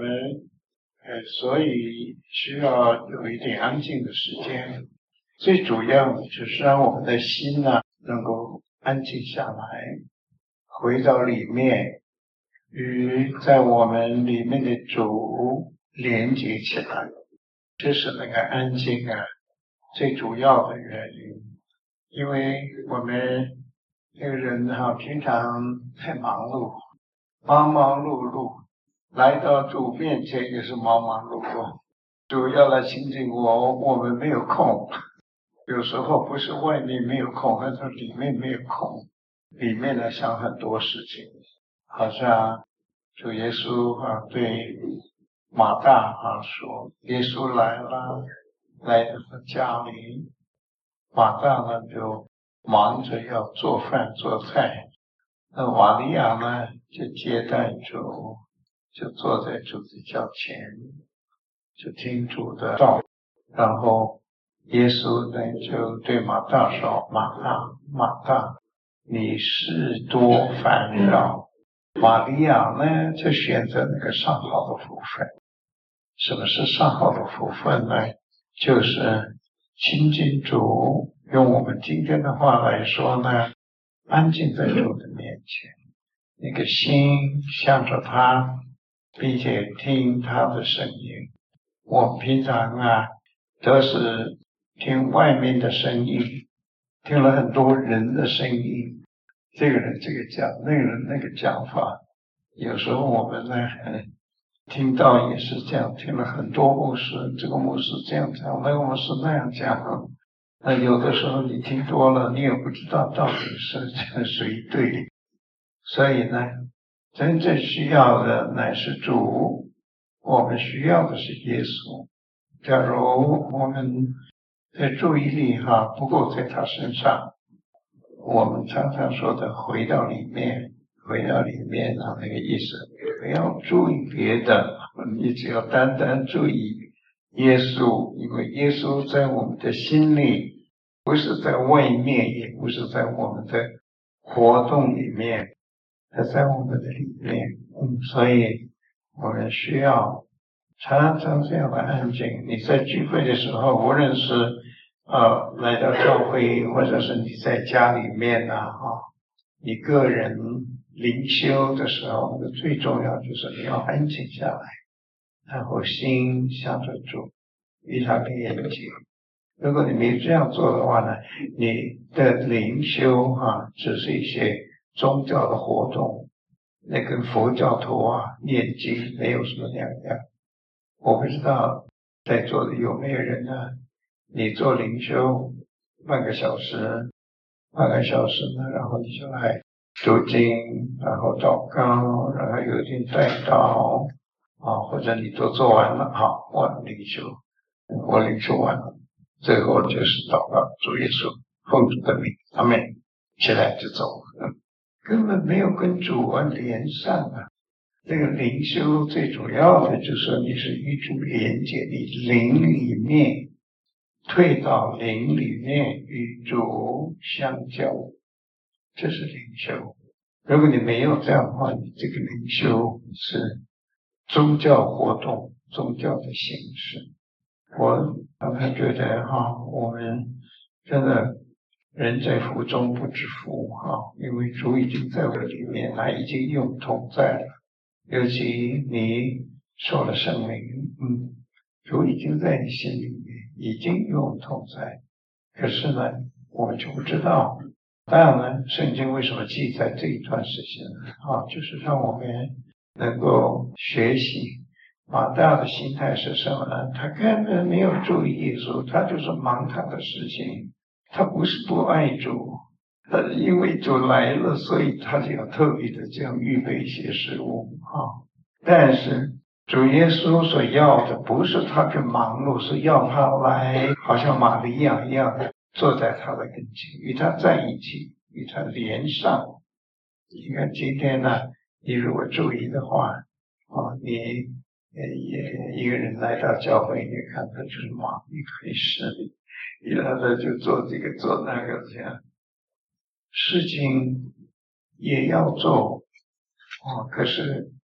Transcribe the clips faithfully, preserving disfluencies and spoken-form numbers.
们呃，所以需要有一点安静的时间。最主要的就是让我们的心呢、啊、能够安静下来，回到里面，与在我们里面的主连接起来。这是那个安静啊最主要的原因。因为我们这个人哈、啊，平常太忙碌，忙忙碌碌，来到主面前也是忙忙碌碌。主要来亲近我，我们没有空。有时候不是外面没有空，而是里面没有空。里面呢想很多事情，好像主耶稣啊对马大啊说，耶稣来了，来到他家里，马大呢就忙着要做饭做菜，那玛利亚呢就接待主，就坐在主的脚前，就听主的道。然后耶稣呢就对马大说，马大马大，你事多烦扰，玛利亚呢就选择那个上好的福分。什么是上好的福分呢？就是亲近主，用我们今天的话来说呢，安静在主的面前，那个心向着他，并且听他的声音。我们平常啊都是听外面的声音，听了很多人的声音，这个人这个讲，那个人那个讲法。有时候我们呢听到也是这样，听了很多牧师，这个牧师这样讲，那个牧师那样讲。那有的时候你听多了，你也不知道到底是谁对。所以呢，真正需要的乃是主，我们需要的是耶稣。假如我们的注意力哈不够在他身上，我们常常说的回到里面，回到里面啊，那个意思不要注意别的，你只要单单注意耶稣，因为耶稣在我们的心里，不是在外面，也不是在我们的活动里面，他在我们的里面。嗯，所以我们需要常常这样的安静。你在聚会的时候，无论是呃来到教会，或者是你在家里面啊，哈，你个人灵修的时候，那个最重要就是你要安静下来，然后心向着主，与他连接。如果你没这样做的话呢，你的灵修啊，只是一些宗教的活动，那跟佛教徒啊念经没有什么两样。我不知道在座的有没有人呢？你做灵修半个小时，半个小时呢，然后你就来读经，然后祷告，然后有点带祷啊，或者你都做完了，好，我灵修，我灵修完了，最后就是祷告，主耶稣奉主的名，阿们，起来就走，嗯，根本没有跟主啊连上啊。这个灵修最主要的就是你是与主连接，你灵里面退到灵里面与主相交，这是灵修。如果你没有这样的话，你这个灵修是宗教活动，宗教的形式。我常常觉得哈，我们真的人在福中不知福哈，因为主已经在我里面，他已经与我们同在了。尤其你受了圣灵，嗯，主已经在你心里面，已经与我们同在。可是呢，我们就不知道。当然呢，圣经为什么记载这一段事情呢？啊，就是让我们能够学习。马大的心态是什么呢？他根本没有注意耶稣，他就是忙他的事情。他不是不爱主，他因为主来了，所以他就要特别的这样预备一些食物啊。但是主耶稣所要的不是他去忙碌，是要他来，好像玛利亚一样坐在他的跟前，与他在一起，与他连上。你看今天呢，你如果注意的话啊，你也一个人来到教会，你看他就是忙一回事，一来他就做这个做那个这样。事情也要做啊，可是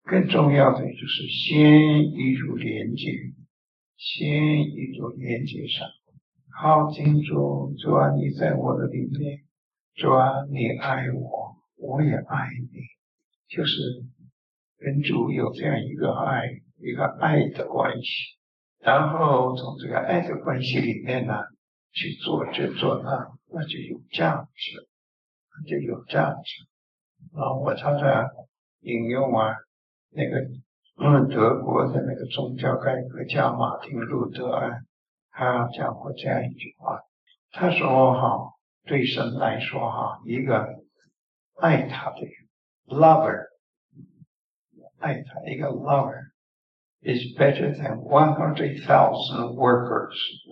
更重要的就是先与主连接，先与主连接上。靠近主，主啊，你在我的里面，主啊，你爱我，我也爱你，就是跟主有这样一个爱，一个爱的关系。然后从这个爱的关系里面呢，去做这做那，那就有价值，那就有价值。啊，我常常引用啊，那个嗯德国的那个宗教改革家马丁路德啊，他讲过这样一句话，他说哈，对神来说哈，一个爱他的人 ，lover， 爱他一个 lover is better than one hundred thousand workers。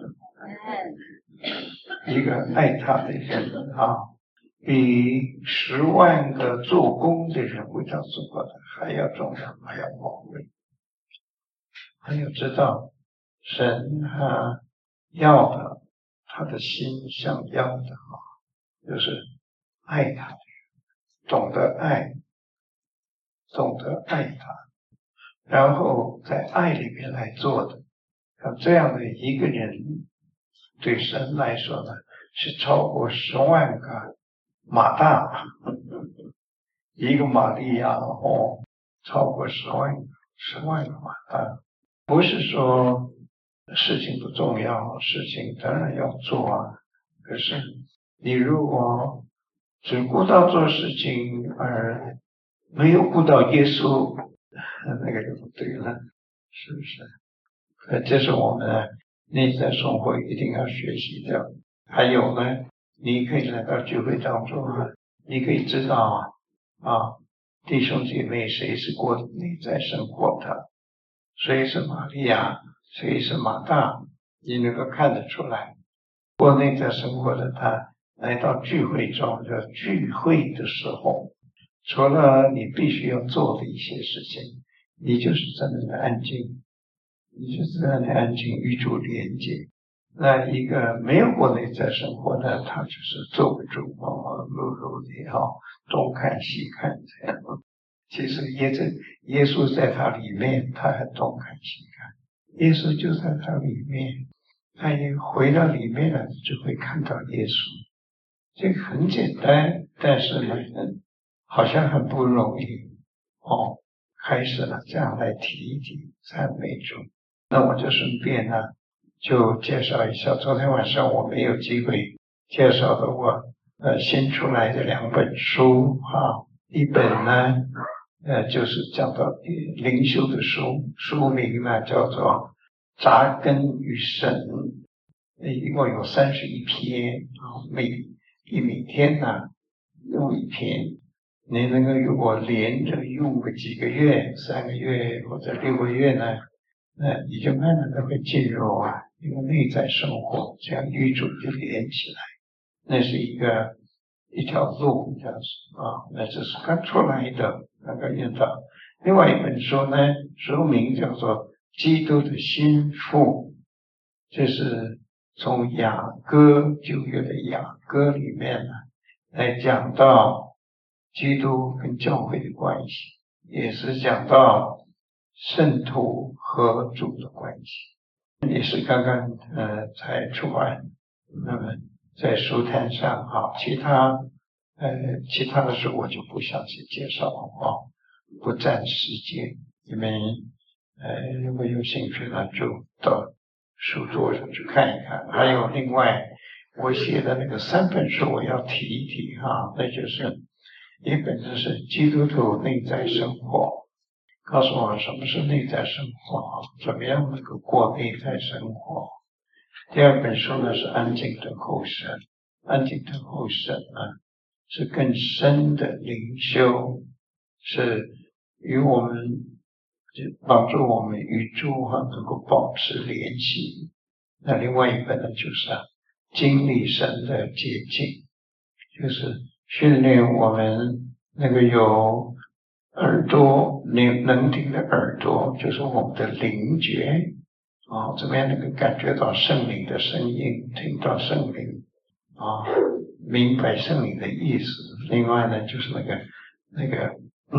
一个爱他的人啊，比十万个做工的人为他做过的还要重要，还要宝贵。还有知道神啊要的，他的心想要的啊，就是爱他的人，懂得爱，懂得爱他，然后在爱里面来做的。像这样的一个人，对神来说呢，是超过十万个马大，一个玛利亚哦，超过十万十万个马大。不是说事情不重要，事情当然要做啊。可是你如果只顾到做事情，而没有顾到耶稣，那个就不对了，是不是？呃，这是我们内在生活一定要学习的。还有呢，你可以来到聚会当中啊，你可以知道啊，啊，弟兄姐妹谁是过内在生活的，谁是玛利亚，谁是马大，你能够看得出来。过内在生活的他来到聚会中的聚会的时候，除了你必须要做的一些事情，你就是在那里安静，你就是在那里安静与主连接。那一个没有过内在生活的，他就是坐不住，忙忙碌碌的哈，东看西看这样。其实耶稣耶稣在他里面，他还东看西看，耶稣就在他里面，他一回到里面了，就会看到耶稣。这个很简单，但是呢，好像很不容易哦。开始了这样来提一提赞美主，那我就顺便呢，就介绍一下。昨天晚上我没有机会介绍的我呃新出来的两本书啊，一本呢。呃，就是讲到灵修的书，书名呢叫做《扎根与神》，一共有三十一篇啊，每一每天呢用一篇，你能够如果连着用个几个月、三个月或者六个月呢，那你就慢慢的会进入啊一个内在生活，这样与主就连起来，那是一个一条路这样子啊，那这是刚出来的。那个引导，另外一本书呢，书名叫做《基督的心腹》，这是从雅歌旧约的雅歌里面呢来讲到基督跟教会的关系，也是讲到圣徒和主的关系，也是刚刚呃才出版，那么在书摊上啊，其他。呃，其他的书我就不详细介绍了啊，不占时间。你们呃，如果有兴趣呢，就到书桌上去看一看。还有另外，我写的那个三本书，我要提一提哈，那就是一本就是基督徒内在生活，告诉我什么是内在生活，怎么样能够过内在生活。第二本书呢是安静等候神，安静等候神啊。是更深的灵修，是与我们帮助我们与主哈能够保持联系。那另外一个呢，就是啊，经历神的捷径，就是训练我们那个有耳朵能能听的耳朵，就是我们的灵觉啊，怎么样能够感觉到圣灵的声音，听到圣灵啊。明白圣灵的意思，另外呢，就是那个那个嗯，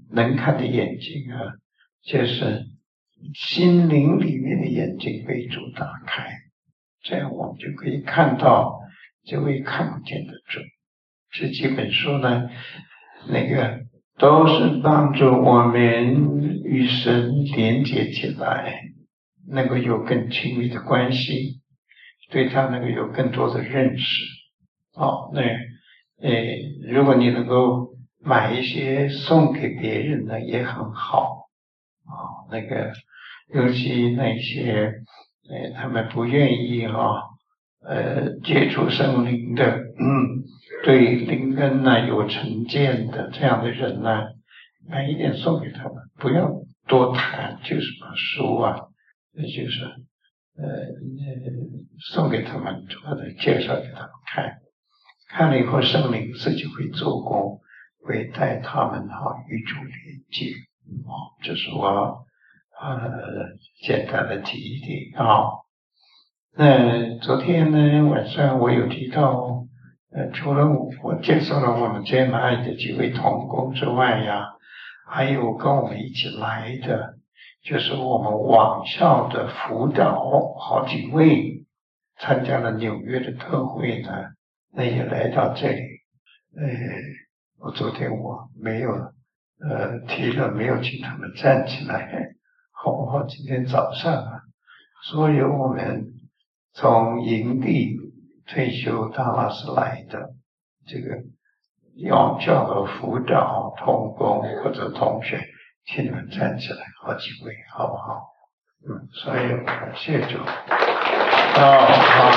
能看的眼睛啊，就是心灵里面的眼睛被主打开，这样我们就可以看到这位看不见的主。这几本书呢，那个都是帮助我们与神连接起来，能够有更亲密的关系，对他能够有更多的认识。哦，那诶，如果你能够买一些送给别人呢，也很好。哦，那个尤其那些呃他们不愿意哈、哦、呃接触圣灵的，嗯，对灵恩呢有成见的这样的人呢，买一点送给他们，不要多谈，就是把书啊，那就是呃送给他们，或者介绍给他们看，看了以后圣灵自己会做工，会带他们哈、哦、与主连接。哦，这是我呃简单的提一提啊。那昨天呢晚上我有提到，呃，除了我介绍了我们这么爱的几位同工之外呀，还有跟我们一起来的，就是我们网校的辅导好几位参加了纽约的特会呢，那也来到这里。呃，我昨天我没有呃提了，没有请他们站起来，好不好？今天早上啊，所有我们从营地退休大拉斯来的这个要教的辅导同工或者同学，请你们站起来，好几位，好不好？嗯，所以感谢主。哦，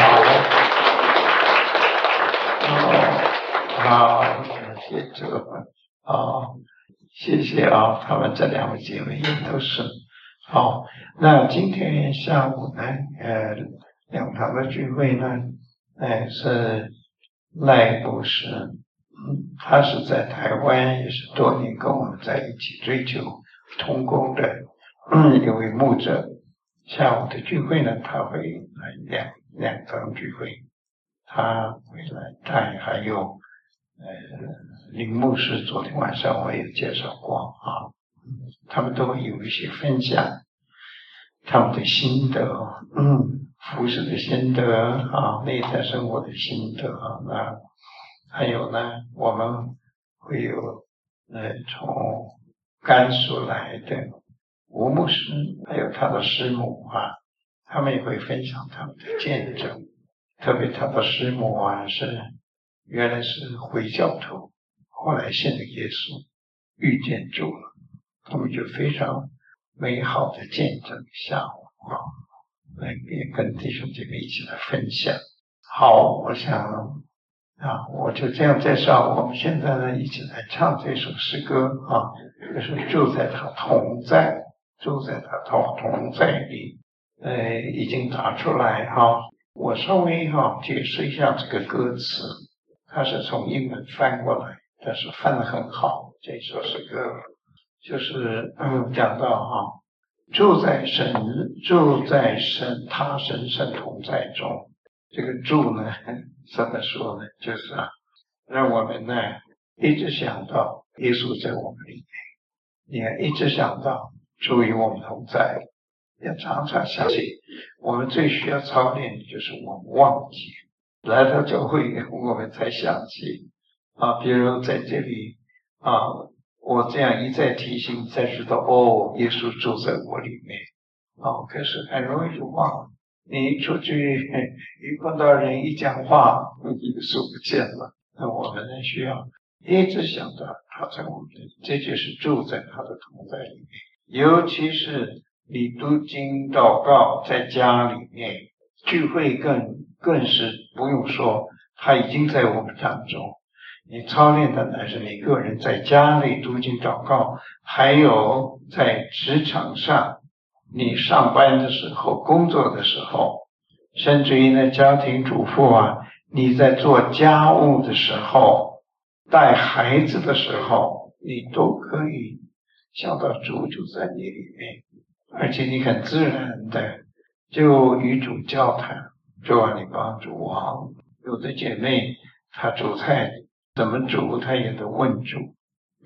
好，哦，好，感谢主。哦，谢谢啊，他们这两位姐妹也都是。好，那今天下午呢，呃，两堂的聚会呢，呃，是赖博士，嗯，他是在台湾，也是多年跟我们在一起追求同工的，嗯，一位牧者。下午的聚会呢，他会来两两堂聚会，他会来带，还有呃林牧师，昨天晚上我也介绍过啊，他们都会有一些分享他们的心得，嗯，服侍的心得啊，内在生活的心得啊，那还有呢，我们会有呃从甘肃来的吴牧师，还有他的师母啊，他们也会分享他们的见证。特别他的师母啊，是原来是回教徒，后来信了耶稣，遇见主了，他们就非常美好的见证下午啊，来也跟弟兄姐妹一起来分享。好，我想啊，我就这样介绍。我们现在呢，一起来唱这首诗歌啊，就是住在他同在，住在他同同在里，呃，已经打出来哈、啊。我稍微哈、啊、解释一下这个歌词，它是从英文翻过来，但是翻得很好。这首诗歌就是嗯讲到哈、啊，住在神，住在神他神圣同在中。这个住呢，怎么说呢？就是啊，让我们呢一直想到耶稣在我们里面，你看一直想到主与我们同在，要常常想起。我们最需要操练的就是我们忘记来到教会，我们才想起啊。比如在这里啊，我这样一再提醒，才知道哦，耶稣住在我里面。哦，可是很容易就忘了。你一出去一碰到人一讲话，耶稣不见了。那我们呢需要一直想到他在我们，这就是住在他的同在里面。尤其是你读经祷告，在家里面聚会更更是不用说，他已经在我们当中。你操练的乃是你个人在家里读经祷告，还有在职场上。你上班的时候，工作的时候，甚至于呢家庭主妇啊，你在做家务的时候，带孩子的时候，你都可以想到主就在你里面，而且你很自然的就与主交谈，主啊，你帮助我。有的姐妹她煮菜怎么煮，她也得问主，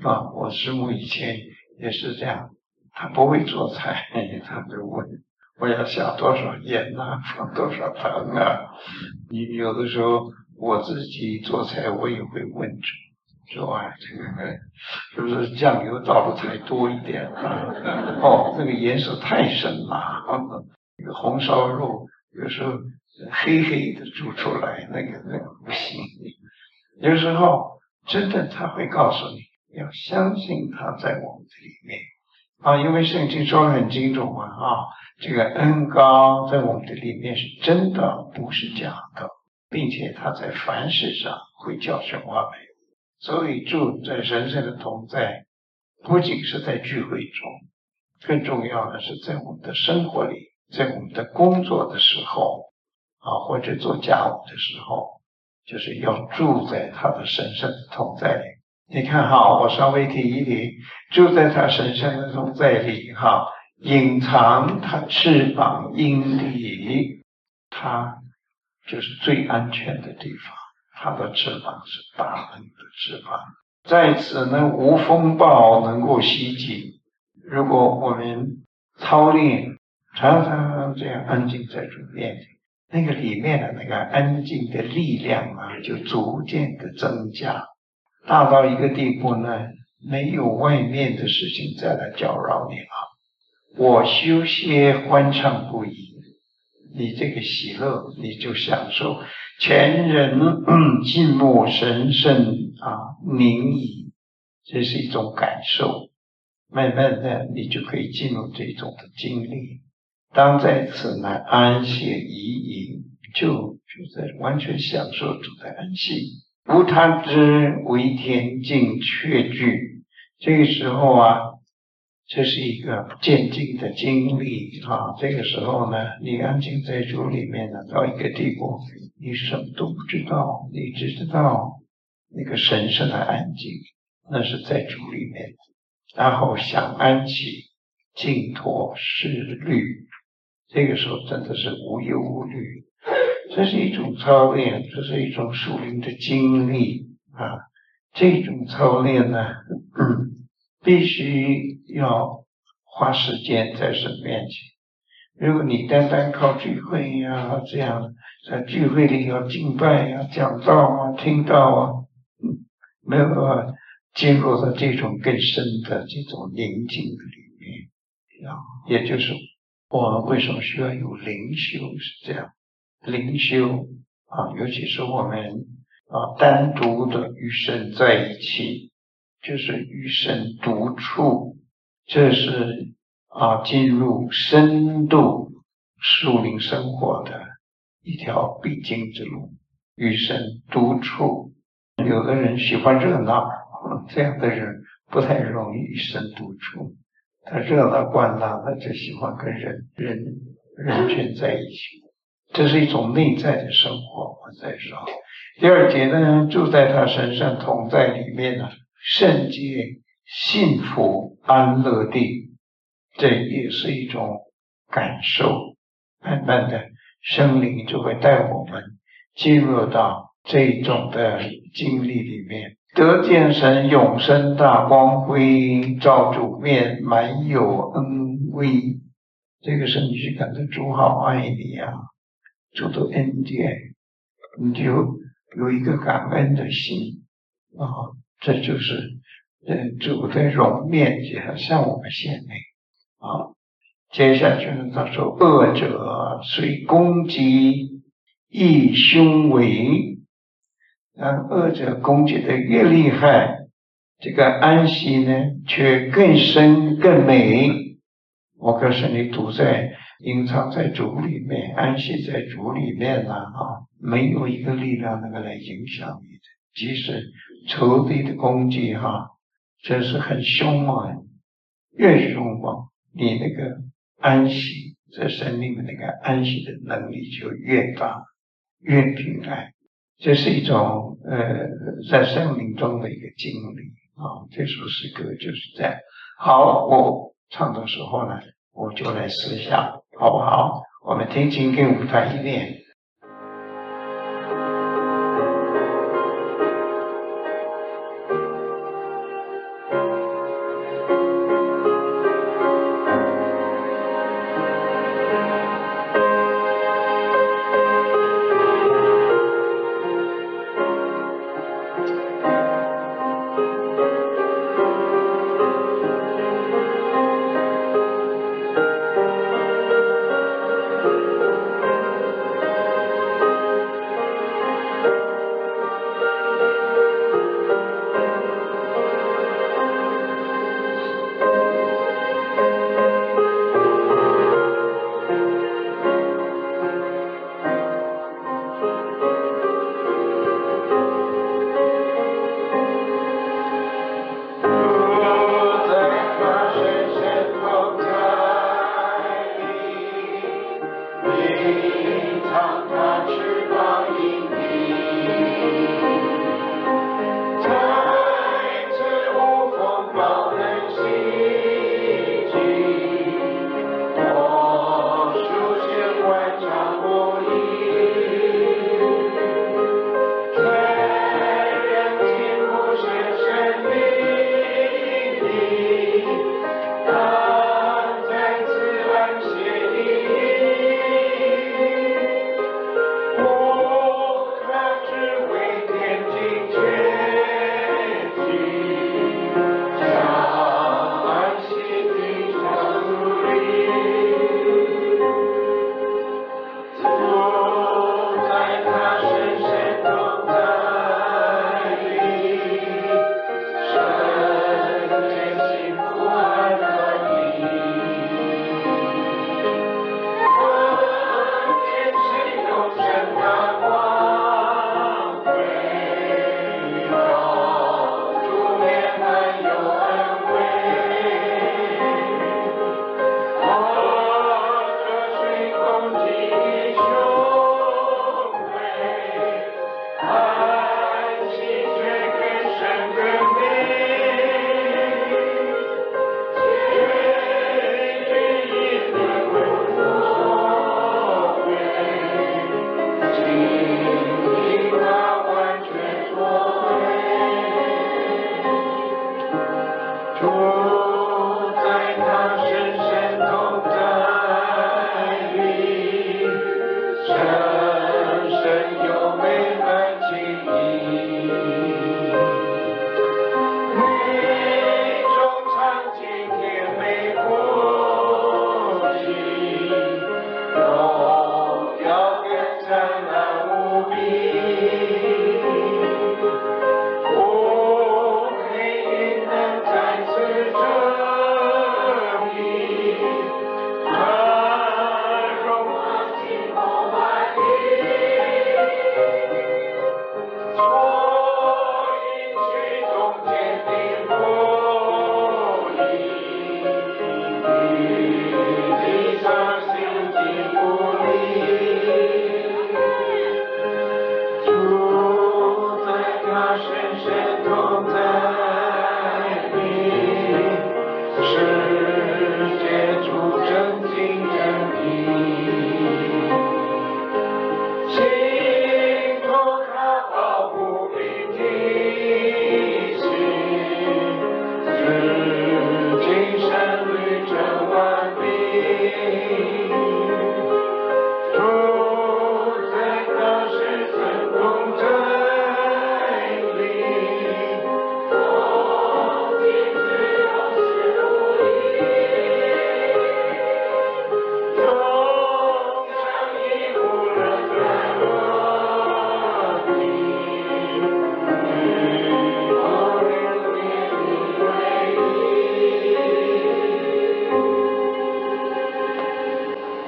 啊，我师母以前也是这样，她不会做菜，她就问我要下多少盐啊，放多少糖啊。你有的时候我自己做菜，我也会问主，说啊，这个是不是酱油倒的太多一点啊？哦，这个颜色太深了，这个红烧肉有时候黑黑的煮出来，那个那个不行。有时候真的他会告诉你，要相信他在我们的里面啊，因为圣经说得很清楚嘛啊，这个恩膏在我们的里面是真的，不是假的，并且他在凡事上会教训我们。所以住在神圣的同在，不仅是在聚会中，更重要的是在我们的生活里，在我们的工作的时候啊，或者做家务的时候，就是要住在他的神圣的同在里。你看哈，我稍微提一提，住在他神圣的同在里哈，隐藏他翅膀阴里，他就是最安全的地方。他的翅膀是大能的翅膀，在此呢无风暴能够袭击。如果我们操练，常常这样安静在主面前，那个里面的那个安静的力量啊，就逐渐的增加，大到一个地步呢，没有外面的事情再来搅扰你了。我修歇欢畅不已，你这个喜乐，你就享受全人静默神圣啊宁怡，这是一种感受。慢慢的，你就可以进入这种的经历。当在此呢安歇怡营，就就在完全享受主的安息。无他之为田径确据，这个时候啊，这是一个渐进的经历啊。这个时候呢，你安静在主里面呢，到一个地步，你什么都不知道，你只知道那个神圣的安静，那是在主里面。然后想安息，静妥释虑，这个时候真的是无忧无虑。这是一种操练，这是一种属灵的经历啊。这种操练呢，嗯，必须要花时间在神面前。如果你单单靠聚会呀、啊，这样在聚会里要敬拜呀、啊、讲道啊、听道啊，嗯，没有办法进入到这种更深的这种宁静的里面啊。也就是我们为什么需要有灵修，是这样。灵修啊，尤其是我们啊单独的与神在一起，就是与神独处，这是啊进入深度属灵生活的一条必经之路。与神独处，有的人喜欢热闹，这样的人不太容易与神独处。他热闹惯了，他就喜欢跟人人人群在一起。这是一种内在的生活，我在说。第二节呢，住在他身上同在里面呢，圣洁、幸福、安乐地，这也是一种感受。慢慢的，圣灵就会带我们进入到这种的经历里面，得见神永生大光辉，照主面满有恩威。这个是你去感到主好爱你啊，主的恩典，你就有一个感恩的心啊，这就是呃主的容面向我们显明啊。接下去呢，他说恶者虽攻击亦凶为，但恶者攻击的越厉害，这个安息呢却更深更美。我告诉你，堵在隐藏在主里面，安息在主里面了啊，没有一个力量能够来影响你的。即使仇敌的攻击哈，这是很凶猛，越凶猛，你那个安息在神里面那个安息的能力就越大，越平安。这是一种呃在生命中的一个经历啊。这首诗歌就是这样。好，我唱的时候呢，我就来思想，好不好？我们听经跟舞台一遍。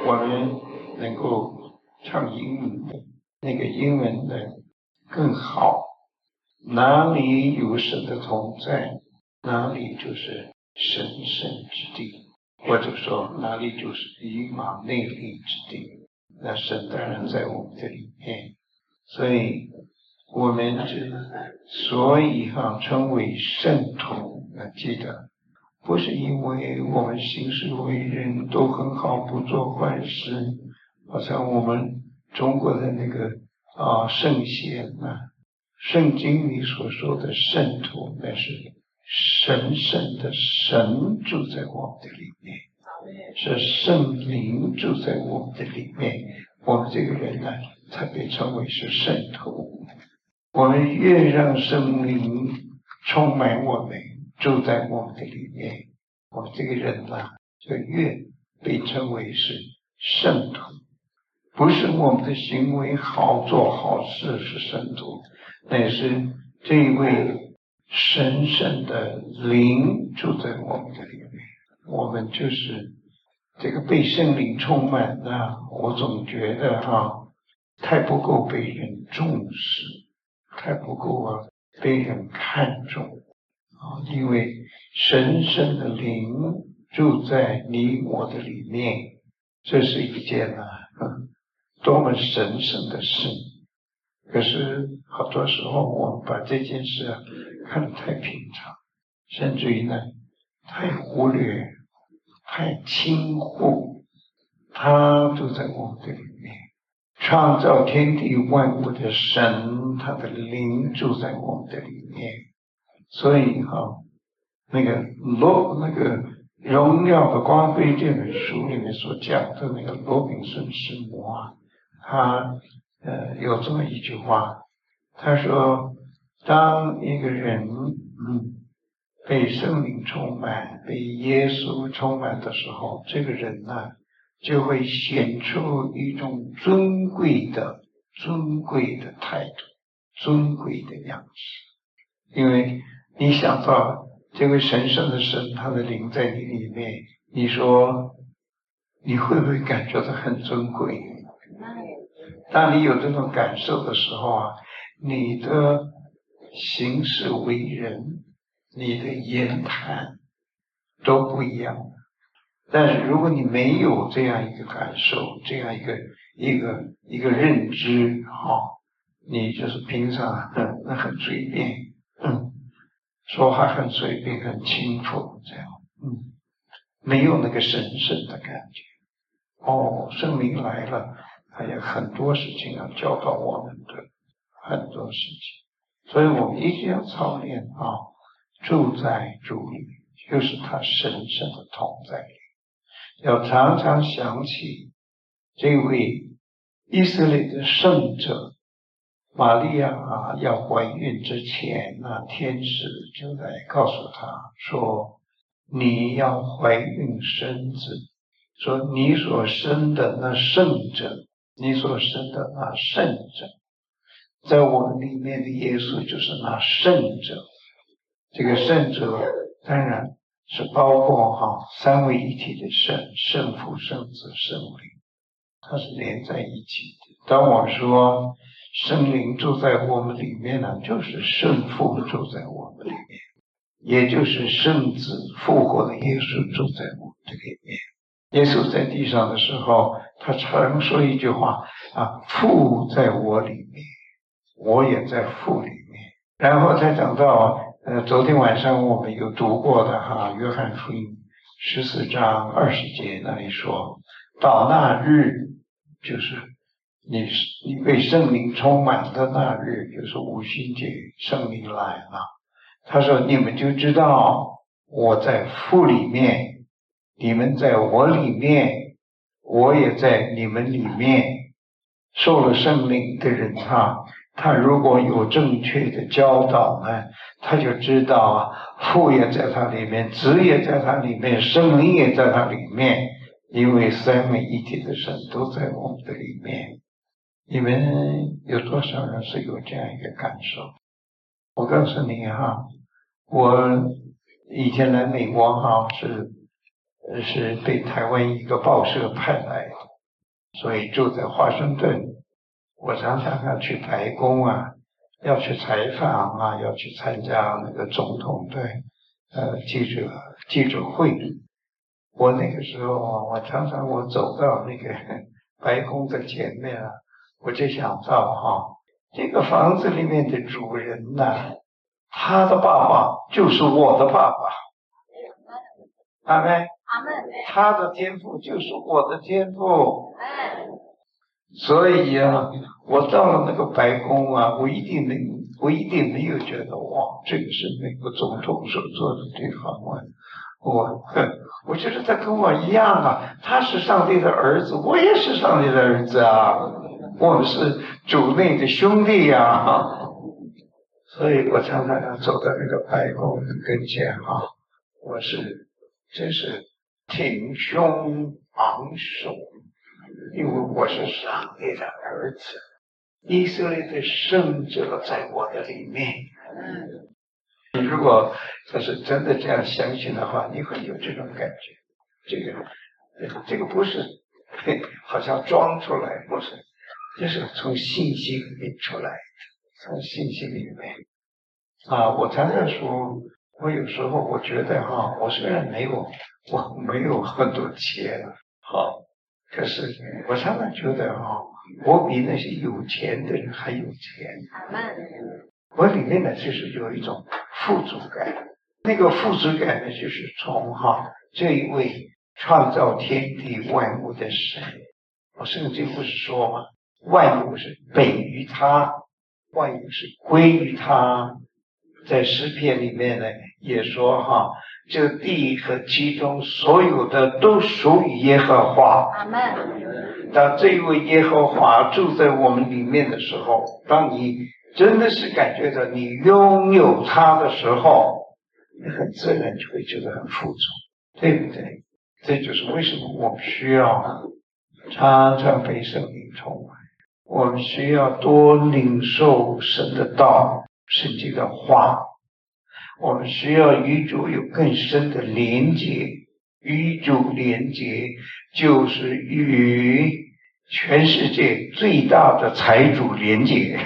我们能够唱英文的，那个英文的更好。哪里有神的同在，哪里就是神圣之地，或者说哪里就是以马内利之地。那神当然在我们的里面，所以我们之所以哈称为圣徒，那记得不是因为我们行事为人都很好，不做坏事，好像我们中国的那个啊圣贤啊，圣经里所说的圣徒，那是神圣的神住在我们的里面，是圣灵住在我们的里面，我们这个人呢才被称为是圣徒。我们越让圣灵充满我们，住在我们的里面，我们这个人呢就越被称为是圣徒。不是我们的行为好，做好事是圣徒，乃是这一位神圣的灵住在我们的里面。我们就是这个被圣灵充满的，我总觉得哈太不够被人重视，太不够啊被人看重啊，因为神圣的灵住在你我的里面，这是一件啊多么神圣的事。可是好多时候我们把这件事啊看得太平常，甚至于呢太忽略，太轻忽。他住在我们的里面，创造天地万物的神，他的灵住在我们的里面。所以哈、哦，那个罗那个荣耀的光辉这本书里面所讲的那个罗宾森师母啊，他呃有这么一句话，他说当一个人嗯被圣灵充满，被耶稣充满的时候，这个人呢就会显出一种尊贵的尊贵的态度，尊贵的样子。因为你想到这位神圣的神，他的灵在你里面，你说你会不会感觉到很尊贵？当你有这种感受的时候啊，你的行事为人，你的言谈都不一样。但是如果你没有这样一个感受，这样一个一个一个认知哈、哦，你就是平常嗯那很随便，嗯，说话很随便，很轻浮这样，嗯，没有那个神圣的感觉。哦，圣灵来了，还有很多事情要教导我们的，很多事情，所以我们一定要操练啊，住在主里，就是他神圣的同在里。要常常想起这位以色列的圣者玛利亚啊，要怀孕之前，那天使就来告诉她说：“你要怀孕生子，说你所生的那圣者，你所生的那圣者，在我们里面的耶稣就是那圣者。这个圣者当然是包括哈三位一体的圣，圣父、圣子、圣灵，它是连在一起的。当我说圣灵住在我们里面呢，就是圣父住在我们里面，也就是圣子复活的耶稣住在我们的里面。耶稣在地上的时候，他常说一句话啊，父在我里面，我也在父里面。然后再讲到呃，昨天晚上我们有读过的哈，约翰福音十四章二十节那里说，到那日就是你你被圣灵充满的那日，就是五旬节，圣灵来了。他说你们就知道我在父里面，你们在我里面，我也在你们里面。受了圣灵的人哈，他如果有正确的教导呢，他就知道啊，父也在他里面，子也在他里面，圣灵也在他里面，因为三位一体的神都在我们的里面。你们有多少人是有这样一个感受？我告诉你哈，我以前来美国哈是是被台湾一个报社派来的， 所以住在华盛顿，我常常要去白宫啊，要去采访啊，要去参加那个总统的呃记者记者会。我那个时候啊，我常常我走到那个白宫的前面啊，我就想到哈，这个房子里面的主人呐、啊，他的爸爸就是我的爸爸，阿们，他的天赋就是我的天赋，所以啊，我到了那个白宫啊，我一定没，我一定没有觉得哇，这个是美国总统所做的这个访问，我我觉得他跟我一样啊，他是上帝的儿子，我也是上帝的儿子啊，我们是主内的兄弟呀、啊。所以我常常要走到那个白宫的跟前啊，我是真是挺胸昂首，因为我是上帝的儿子，以色列的圣者在我的里面。你如果要是真的这样相信的话，你会有这种感觉。这个，这个不是好像装出来，不是，就是从信心里面出来的，从信心里面。啊，我常常说，我有时候我觉得哈，我虽然没有，我没有很多钱，好，可是我常常觉得哈，我比那些有钱的人还有钱。我里面呢，就是有一种富足感，那个富足感呢，就是从哈这一位创造天地万物的神，我圣经不是说吗？万物是本于他，万物是归于他。在诗篇里面呢，也说哈，这地和其中所有的都属于耶和华。阿们。当这一位耶和华住在我们里面的时候，当你真的是感觉到你拥有他的时候，你很自然就会觉得很富足，对不对？这就是为什么我们需要常常被圣灵充满，我们需要多领受神的道。圣经的话，我们需要与主有更深的连结，与主连结就是与全世界最大的财主连结。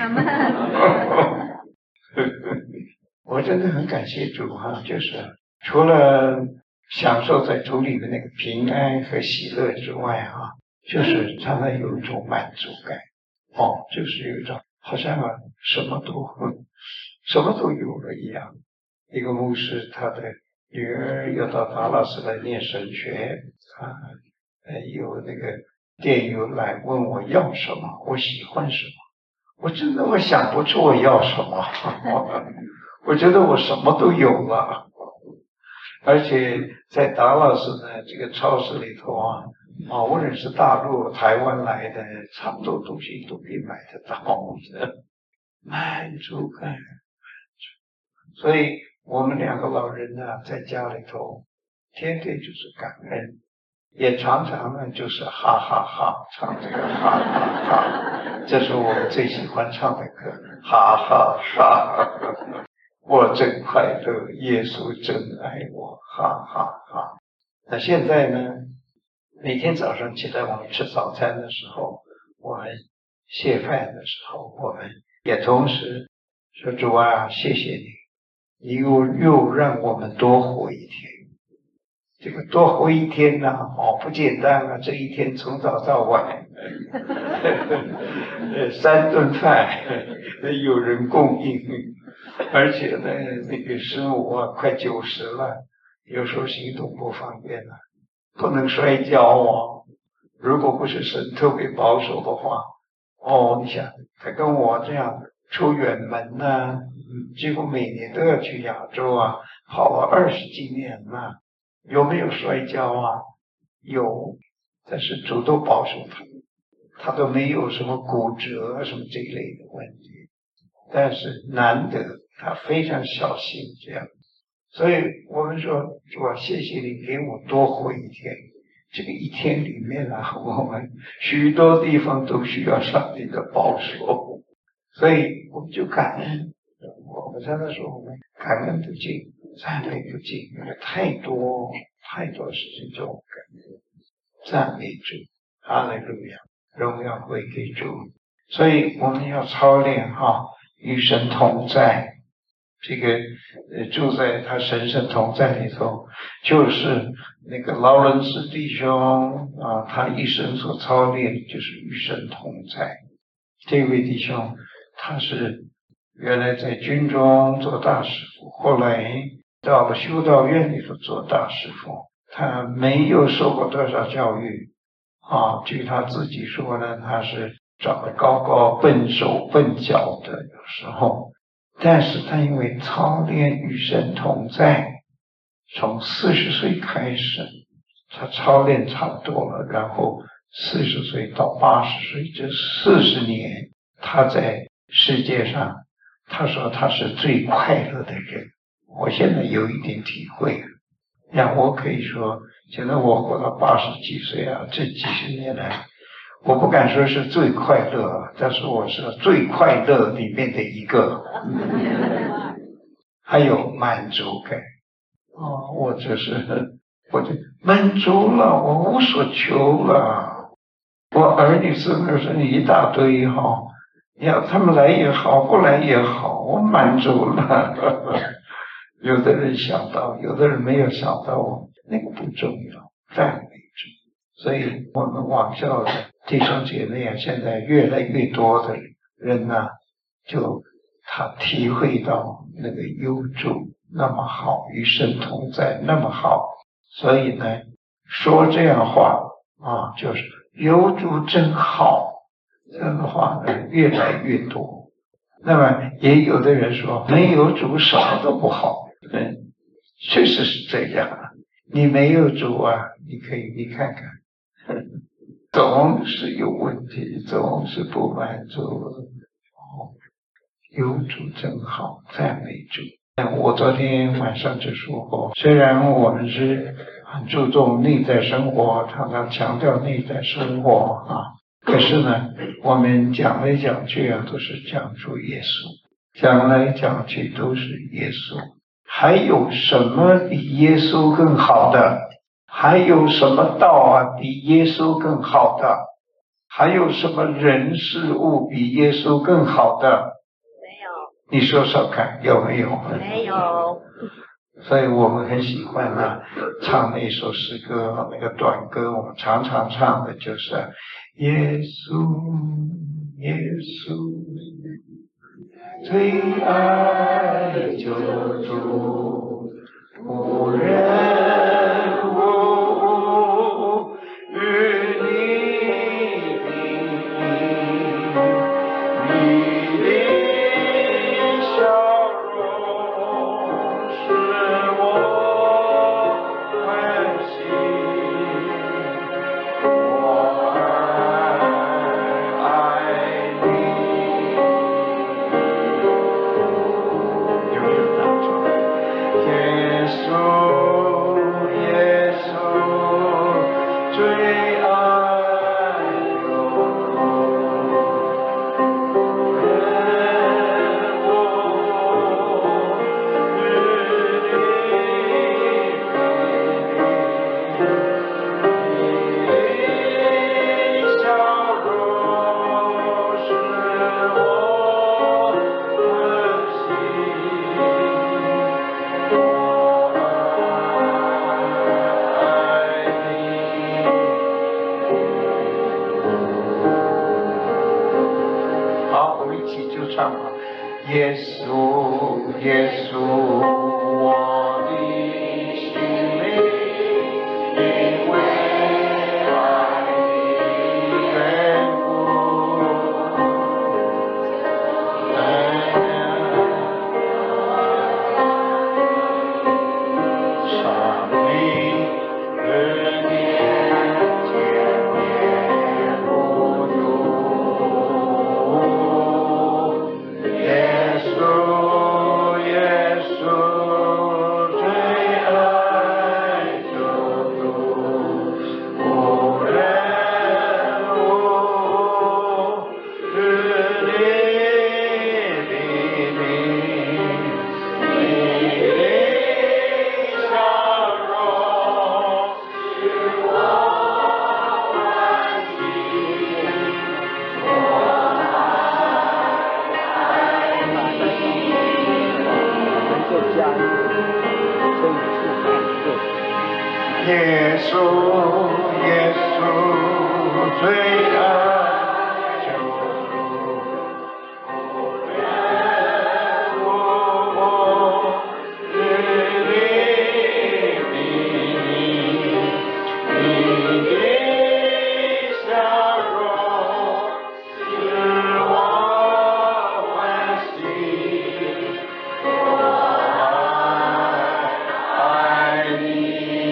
我真的很感谢主哈，就是除了享受在主里的那个平安和喜乐之外哈，就是常常有一种满足感，哦，就是有一种好像啊什么都什么都有了一样。一个牧师，他的女儿要到达拉斯来念神学，啊，呃，有那个电邮来问我要什么，我喜欢什么，我真的我想不出我要什么，我觉得我什么都有了，而且在达拉斯呢这个超市里头啊，啊，无论是大陆、台湾来的，差不多东西都可以买得到的，满足感。所以我们两个老人呢，在家里头，天天就是感恩，也常常呢就是哈哈哈唱这个哈哈哈，这是我们最喜欢唱的歌，哈哈哈，我真快乐，耶稣真爱我，哈哈哈。那现在呢，每天早上起来我们吃早餐的时候，我们谢饭的时候，我们也同时说主啊，谢谢你。你又又让我们多活一天，这个多活一天呢、啊，哦，不简单啊！这一天从早到晚，三顿饭有人供应，而且呢，那个师母啊，快九十了，有时候行动不方便了，不能摔跤哦。如果不是神特别保守的话，哦，你想他跟我这样出远门呢、啊？几乎每年都要去亚洲啊，跑了二十几年了，有没有摔跤啊？有，但是主都保守他，他都没有什么骨折什么这一类的问题。但是难得他非常小心这样，所以我们说主啊，谢谢你给我多活一天。这个一天里面啊，我们许多地方都需要上帝的保守，所以我们就感恩。我们常常说，我们感恩不尽，赞美不尽，因为太多太多事情叫我们感恩，赞美主，哈利路亚。 荣耀归给主。所以我们要操练哈，与神同在。这个呃住在他神圣同在里头，就是那个劳伦斯弟兄啊，他一生所操练就是与神同在。这位弟兄他是原来在军中做大师傅，后来到了修道院里头做大师傅。他没有受过多少教育啊，据他自己说呢，他是长得高高笨手笨脚的，有时候。但是他因为操练与神同在，从四十岁开始，他操练差不多了，然后四十岁到八十岁这四十年，他在世界上，他说他是最快乐的人。我现在有一点体会，让我可以说，现在我活到八十几岁啊，这几十年来，我不敢说是最快乐，但是我是最快乐里面的一个。还有满足感哦，我这是我就满足了，我无所求了。我儿女子女是一大堆哈，要他们来也好，不来也好，我满足了。有的人想到，有的人没有想到，我那个不重要，赞美主。所以我们网校的弟兄姐妹啊，现在越来越多的人呢、啊，就他体会到那个有主那么好，与神同在那么好，所以呢，说这样话啊，就是有主真好，这样的话呢越来越多。那么也有的人说，没有主什么都不好，嗯，确实是这样。你没有主啊，你可以你看看，总是有问题，总是不满足。哦，有主真好，赞美主。我昨天晚上就说过，虽然我们是很注重内在生活，常常强调内在生活啊，可是呢，我们讲来讲去啊，都是讲出耶稣，讲来讲去都是耶稣。还有什么比耶稣更好的？还有什么道啊比耶稣更好的？还有什么人事物比耶稣更好的？你说说看，有没有？ 没有。 所以我们很喜欢啊，唱那首诗歌，那个短歌，我们常常唱的就是耶稣，耶稣，最爱救主，无人无与你比，你的笑容使我欢喜，我爱爱你。有没有唱出来？耶稣，耶稣，最爱耶稣，耶稣，我的心灵因为爱的缘故，生命日年天天不读。耶稣，耶稣。 稣，耶稣最爱救赎，不愿我日里你，你的笑容使我欢喜，我爱爱你。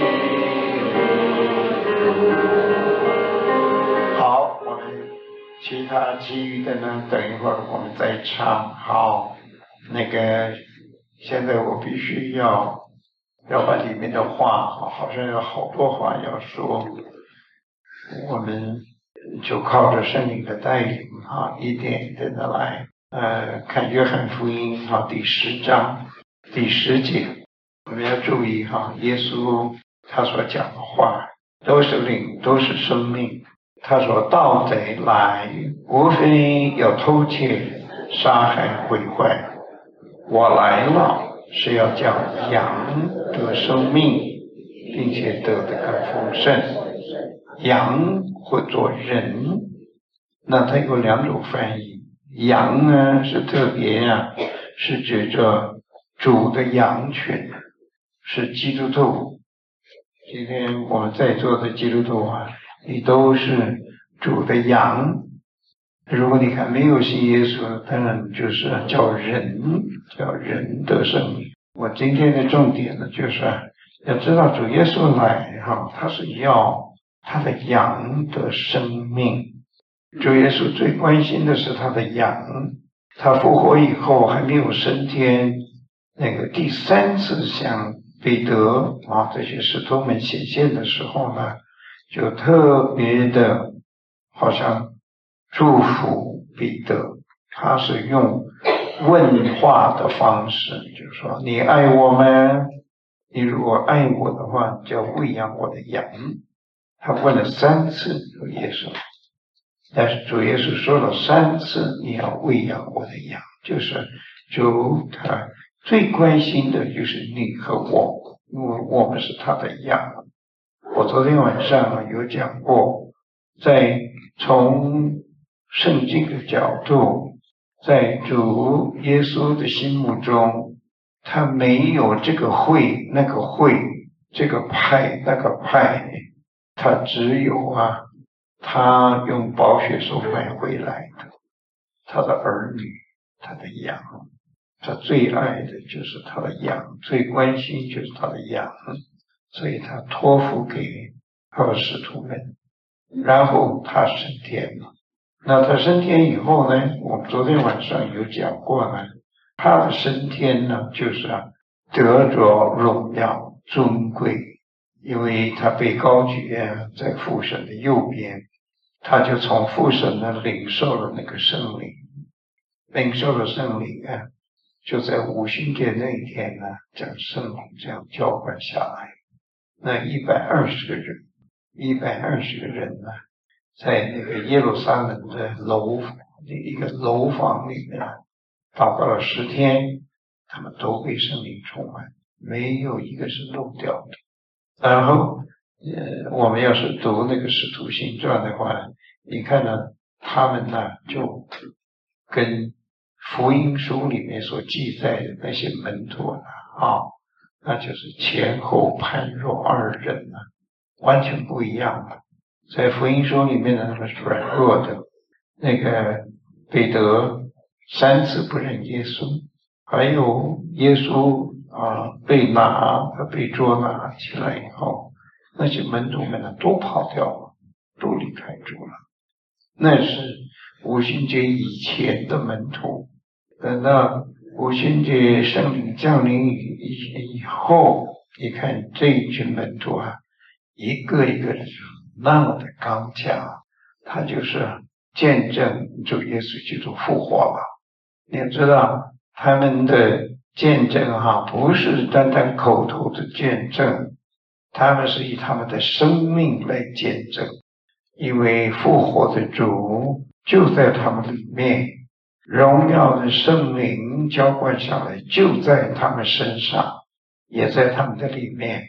好，我们其他其余的呢，等一会儿我们再唱。好，那个现在我必须要要把里面的话，好像有好多话要说，我们就靠着圣灵的带领啊，一点一点的来。呃，看约翰福音哈第十章第十节，我们要注意哈，耶稣他所讲的话都是灵，都是生命。他说盗贼来，无非要偷窃、杀害、毁坏。我来了，是要叫羊得生命，并且得得更丰盛。羊或做人，那它有两种翻译。羊呢是特别啊，是指着主的羊群，是基督徒。今天我们在座的基督徒啊，你都是主的羊。如果你看没有信耶稣，当然就是叫人，叫人得生命。我今天的重点呢，就是要知道主耶稣来哈，他是要他的羊得生命。主耶稣最关心的是他的羊。他复活以后还没有升天，那个第三次向彼得啊这些使徒们显现的时候呢，就特别的好像祝福彼得。他是用问话的方式，就是说你爱我吗？你如果爱我的话，就要喂养我的羊。他问了三次主耶稣，但是主耶稣说了三次你要喂养我的羊，就是主他最关心的就是你和我，因为我们是他的羊。我昨天晚上有讲过，在从圣经的角度，在主耶稣的心目中，他没有这个会那个会，这个派那个派，他只有啊他用宝血所买回来的，他的儿女，他的羊，他最爱的就是他的羊，最关心就是他的羊，所以他托付给他的使徒们，然后他升天了。那他升天以后呢，我们昨天晚上有讲过呢，他的升天呢，就是啊得着荣耀尊贵，因为他被高举在父神的右边，他就从父神呢领受了那个圣灵，领受了圣灵啊，就在五旬节那一天呢，将圣灵这样浇灌下来。那一百二十个人，一百二十个人呢，在那个耶路撒冷的楼一个楼房里面祷告了十天，他们都被圣灵充满，没有一个是漏掉的。然后呃，我们要是读那个使徒行传的话，你看呢，他们呢就跟福音书里面所记载的那些门徒呢啊，那就是前后判若二人呢，完全不一样的。在福音书里面呢，他们是软弱的，那个彼得三次不认耶稣，还有耶稣啊被拿和被捉拿起来以后，那些门徒们呢都跑掉了，都离开主了。那是五旬节以前的门徒，等到五旬节圣灵降临以以后，你看这一群门徒啊，一个一个的那么的刚强，他就是见证主耶稣基督复活了。你要知道他们的见证哈，不是单单口头的见证，他们是以他们的生命来见证，因为复活的主就在他们里面，荣耀的圣灵浇灌下来就在他们身上，也在他们的里面。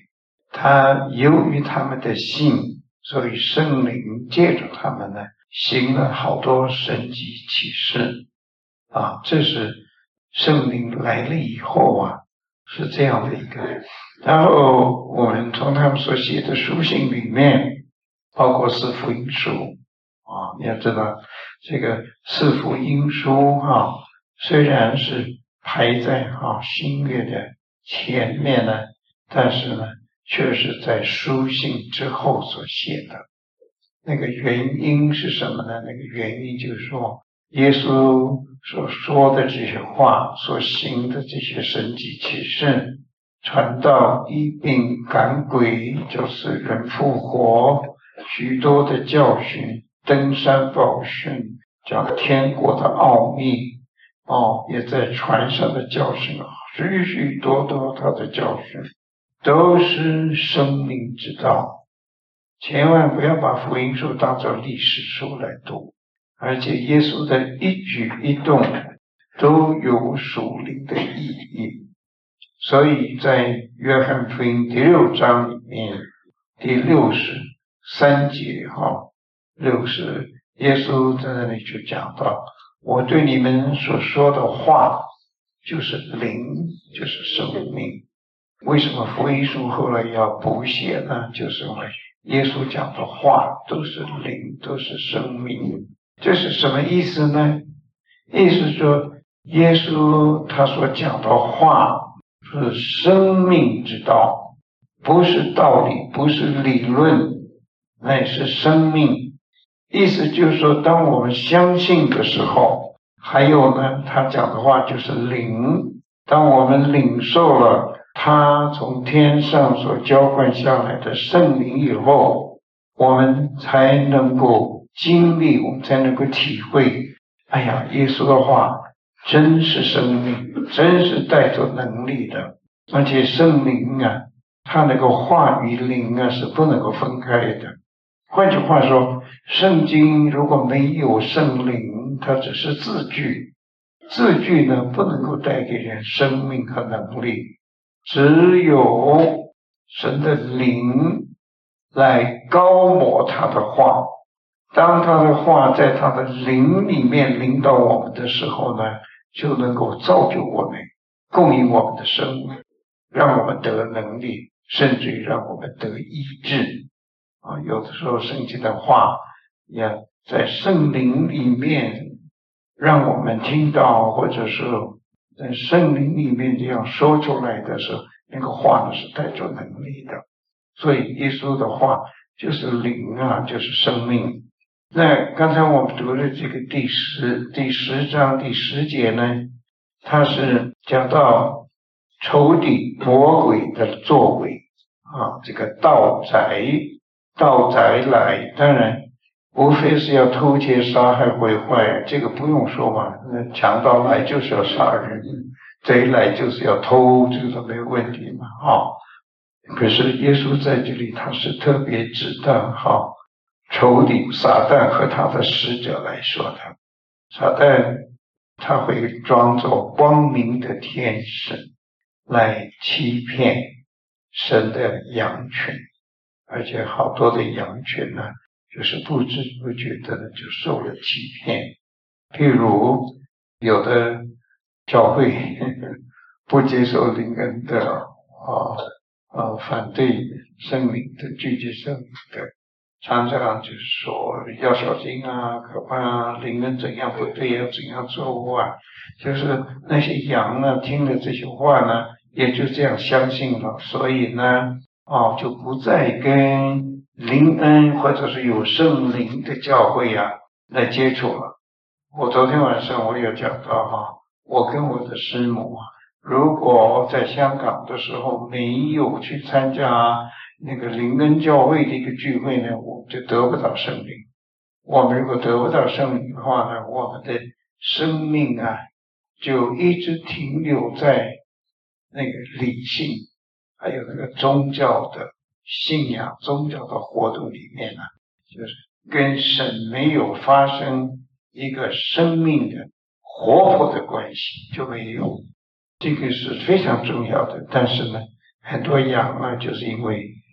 他由于他们的信，所以圣灵借着他们呢，行了好多神迹奇事啊，这是圣灵来了以后啊，是这样的一个。然后我们从他们所写的书信里面，包括四福音书啊，你要知道这个四福音书啊，虽然是排在啊新约的前面呢，但是呢，却是在书信之后所写的。那个原因是什么呢？那个原因就是说，耶稣所说的这些话，所行的这些神迹奇事，传道、医病、赶鬼，就是人复活，许多的教训，登山宝训，讲天国的奥秘，哦，也在船上的教训，许许多多他的教训，都是生命之道。千万不要把福音书当作历史书来读，而且耶稣的一举一动都有属灵的意义。所以在约翰福音第六章里面第六十三节哈，六十耶稣在那里就讲到，我对你们所说的话就是灵，就是生命。为什么福音书后来要补写呢？就是因为耶稣讲的话都是灵，都是生命。这是什么意思呢？意思说耶稣他所讲的话是生命之道，不是道理，不是理论，乃是生命。意思就是说，当我们相信的时候，还有呢，他讲的话就是灵。当我们领受了他从天上所浇灌下来的圣灵以后，我们才能够经历，我们才能够体会，哎呀，耶稣的话真是生命，真是带着能力的。而且圣灵啊，他那个话与灵啊是不能够分开的。换句话说，圣经如果没有圣灵，它只是字句，字句呢不能够带给人生命和能力，只有神的灵来高抹他的话。当他的话在他的灵里面临到我们的时候呢，就能够造就我们，供应我们的生命，让我们得能力，甚至于让我们得医治啊。有的时候圣经的话也在圣灵里面让我们听到，或者是在圣灵里面这样说出来的时候，那个话呢是带着能力的。所以耶稣的话就是灵啊，就是生命。那刚才我们读的这个第十第十章第十节呢，它是讲到仇敌魔鬼的作为啊，这个盗贼盗贼来，当然无非是要偷窃杀害毁坏，这个不用说嘛，那强盗来就是要杀人，贼来就是要偷，这个都没有问题嘛啊。可是耶稣在这里他是特别指的哈，仇敌撒旦和他的使者来说的。撒旦他会装作光明的天使来欺骗神的羊群，而且好多的羊群呢，就是不知不觉的就受了欺骗。譬如有的教会呵呵不接受灵恩的啊啊，反对圣灵的拒绝圣灵的，常常就是说要小心啊，可怕啊，灵恩怎样不对，要怎样错误啊。就是那些羊呢，听了这些话呢，也就这样相信了，所以呢，哦，就不再跟灵恩或者是有圣灵的教会啊来接触了。我昨天晚上我有讲到哈，我跟我的师母啊，如果在香港的时候没有去参加那个灵恩教会的一个聚会呢，我们就得不到圣灵。我们如果得不到圣灵的话呢，我们的生命啊就一直停留在那个理性还有那个宗教的信仰、宗教的活动里面呢、啊，就是跟神没有发生一个生命的活泼的关系，就没有。这个是非常重要的。但是呢，很多羊啊，就是因为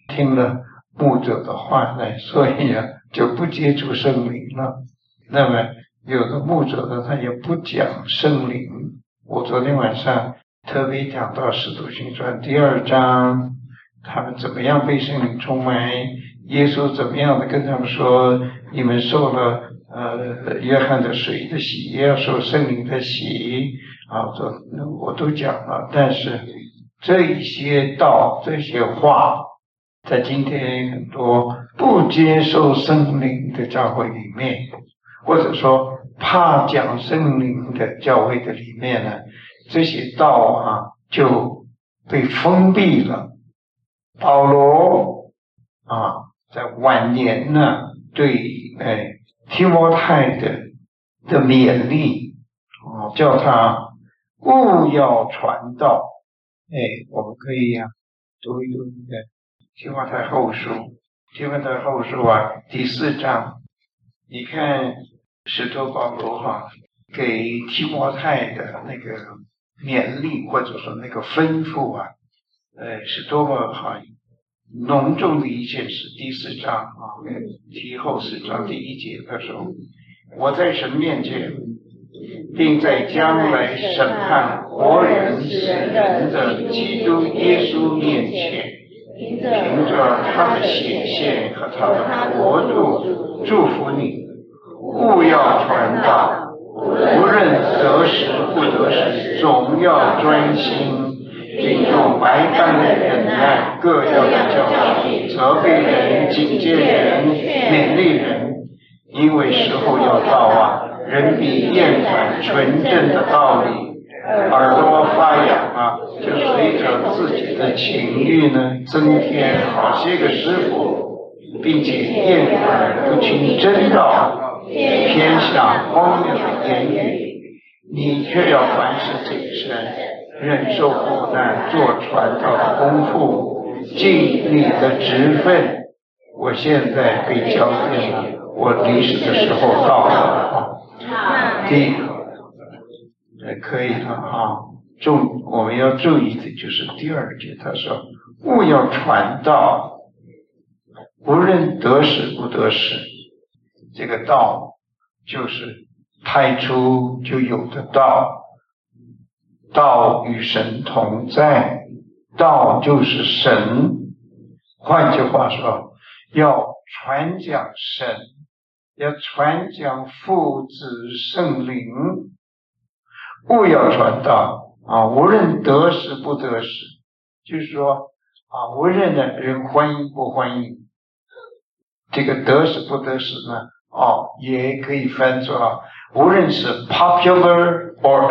听了牧者的话呢，所以啊就不接触圣灵了。那么有的牧者呢，他也不讲圣灵。我昨天晚上特别讲到《使徒行传》第二章，他们怎么样被圣灵充满，耶稣怎么样的跟他们说，你们受了呃约翰的水的洗，也要受圣灵的洗啊，这我都讲了。但是这一些道这些话，在今天很多不接受圣灵的教会里面，或者说怕讲圣灵的教会的里面呢，这些道啊就被封闭了。保罗啊，在晚年呢，对哎提摩太的的勉励啊，叫他务要传道。哎，我们可以呀、啊、读一读那个提摩太后书，提摩太后书啊第四章，你看使徒保罗啊给提摩太的那个勉励或者说那个吩咐啊，呃是多么好浓重的一件事。第四章啊，提后四章第一节他说，我在神面前并在将来审判活人死人的基督耶稣面前，凭着他的显现和他的国度祝福你，务要传道，无论得时不得时，总要专心，并用百般的忍耐，各样的教训，责备人，警戒人，勉励人，因为时候要到啊，人必厌烦纯正的道理，耳朵发痒啊，就随着自己的情欲呢，增添好些个师傅，并且厌耳不听真道，偏向荒谬的言语。你却要凡事谨慎，忍受苦难，做传道的功夫，尽你的职分。我现在被交变了，我离世的时候到了啊。第一个可以了啊，重我们要注意的就是第二节，他说务要传道，无论得时不得时。这个道就是太初就有的道，道与神同在，道就是神。换句话说，要传讲神，要传讲父子圣灵，务要传道啊，无论得时不得时，就是说啊，无论的人欢迎不欢迎，这个得时不得时呢，哦，也可以翻作啊，无论是 popular or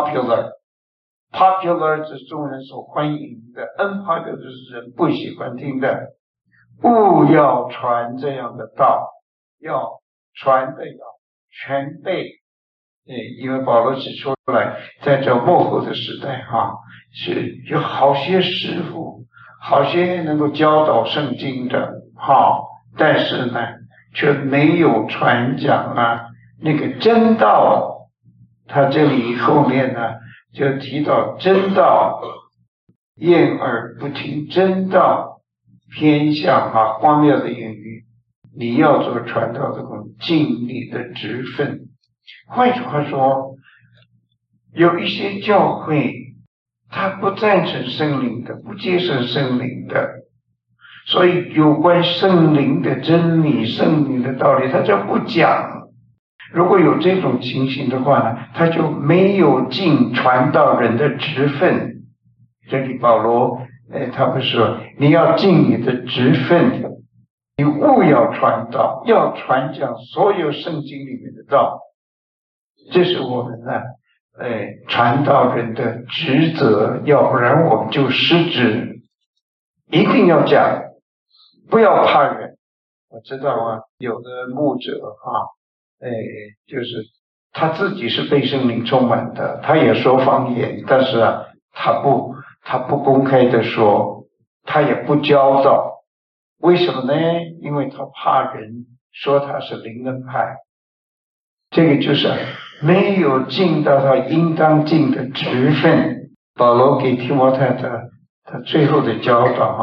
unpopular。popular 是众人所欢迎的， unpopular 是人不喜欢听的。务要传这样的道，要传的要全备。因为保罗指出来，在这末后的时代哈，是有好些师傅，好些能够教导圣经的哈，但是呢却没有传讲啊那个真道。他这里后面呢就提到真道，厌耳不听真道，偏向啊荒谬的言语。你要做传道的工，尽你的职分。换句话说，有一些教会他不赞成圣灵的，不接受圣灵的，所以有关圣灵的真理，圣灵的道理他就不讲。如果有这种情形的话呢，他就没有尽传道人的职分。这里保罗呃，他不是说你要尽你的职分，你务要传道，要传讲所有圣经里面的道，这是我们呢呃传道人的职责，要不然我们就失职。一定要讲，不要怕人。我知道啊，有的牧者啊哎，就是他自己是被圣灵充满的，他也说方言，但是啊，他不，他不公开的说，他也不教导。为什么呢？因为他怕人说他是灵恩派，这个就是没有尽到他应当尽的职分。保罗给提摩太的他最后的教导啊，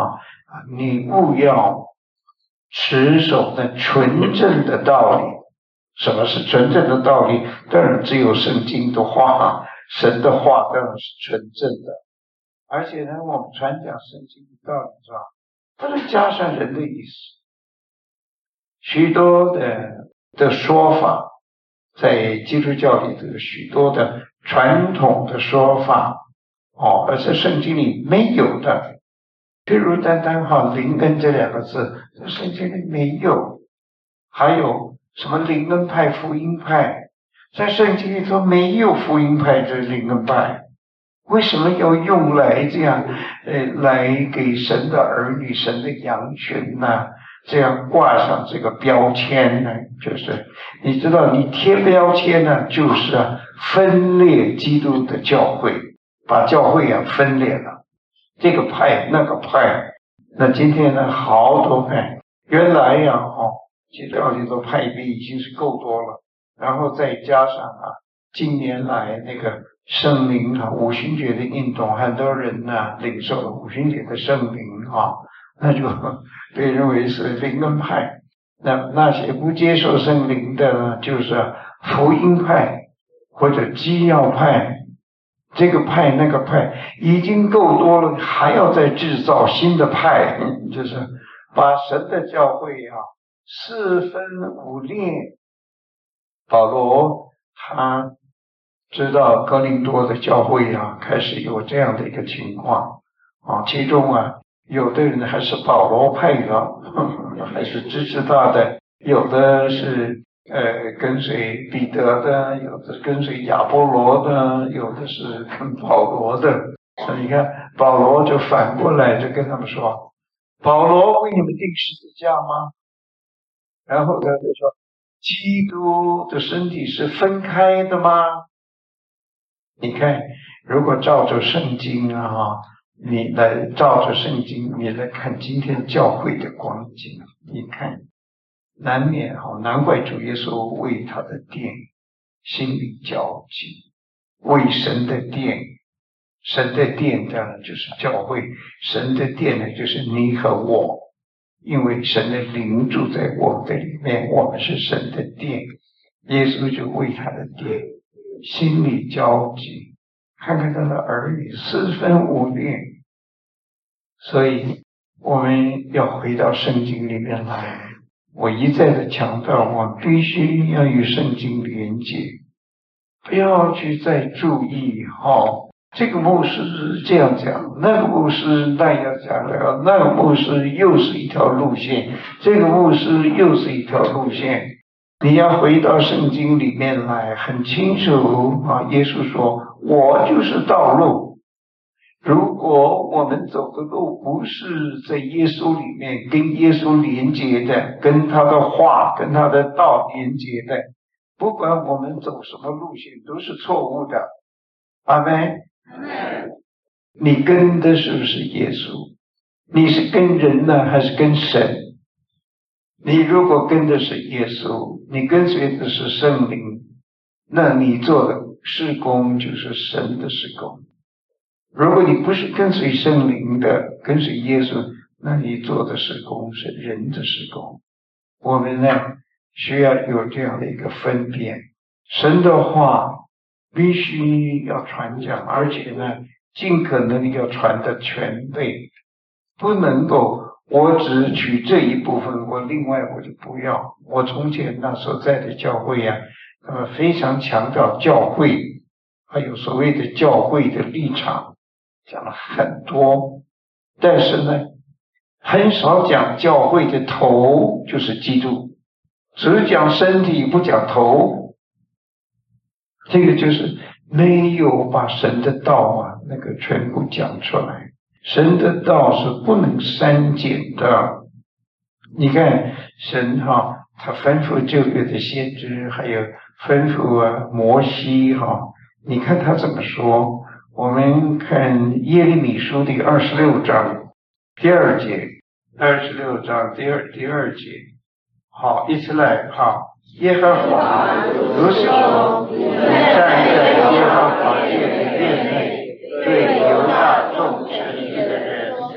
你务要持守那纯正的道理。什么是纯正的道理？当然只有圣经的话，神的话当然是纯正的。而且呢，我们传讲圣经的道理是吧，不能加上人的意思。许多的的说法，在基督教里头有许多的传统的说法哦，而在圣经里没有的。譬如单单哈灵恩这两个字，在圣经里没有。还有什么灵恩派、福音派，在圣经里头没有福音派这灵恩派。为什么要用来这样呃来给神的儿女、神的羊群呢？这样挂上这个标签呢？就是你知道，你贴标签呢，就是啊分裂基督的教会，把教会啊分裂了，这个派那个派。那今天呢，好多派，原来呀哦，基督教里头派别已经是够多了，然后再加上啊，近年来那个圣灵啊，五旬节的运动，很多人呢、啊、领受了五旬节的圣灵啊，那就被认为是灵恩派。那那些不接受圣灵的呢，就是福音派或者基要派，这个派那个派已经够多了，还要再制造新的派，就是把神的教会啊四分五裂。保罗他知道哥林多的教会啊开始有这样的一个情况啊，其中啊有的人还是保罗派的，呵呵还是支持他的，有的是呃跟随彼得的，有的跟随亚波罗的，有的是跟保罗的。所以你看保罗就反过来就跟他们说，保罗为你们钉十字架吗？然后他就说，基督的身体是分开的吗？你看，如果照着圣经啊，你来照着圣经，你来看今天教会的光景，你看，难免哈，难怪主耶稣为他的殿心里焦急，为神的殿，神的殿当然就是教会，神的殿呢就是你和我。因为神的灵住在我们的里面，我们是神的殿，耶稣就为他的殿心里焦急，看看他的儿女四分五裂。所以我们要回到圣经里面来，我一再的强调，我们必须要与圣经连结，不要去再注意哦这个牧师这样讲，那个牧师那样讲了，那个牧师又是一条路线，这个牧师又是一条路线。你要回到圣经里面来，很清楚啊！耶稣说：“我就是道路。”如果我们走的路不是在耶稣里面，跟耶稣连接的，跟他的话、跟他的道连接的，不管我们走什么路线，都是错误的。阿们。你跟的是不是耶稣？你是跟人呢，还是跟神？你如果跟的是耶稣，你跟随的是圣灵，那你做的事工就是神的事工。如果你不是跟随圣灵的，跟随耶稣，那你做的事工是人的事工。我们呢，需要有这样的一个分辨。神的话必须要传讲，而且呢，尽可能要传的全备，不能够我只取这一部分，我另外我就不要。我从前那所在的教会啊，那么非常强调教会，还有所谓的教会的立场，讲了很多，但是呢，很少讲教会的头就是基督，只讲身体不讲头。这个就是没有把神的道啊那个全部讲出来。神的道是不能删减的。你看神哈、啊，他吩咐旧约的先知，还有吩咐啊摩西哈、啊，你看他怎么说？我们看耶利米书的二十六章第二节，二十六章第二第二节，好，一起来哈。耶和华如是说，你站在耶和华殿的院内，对犹大众城里的人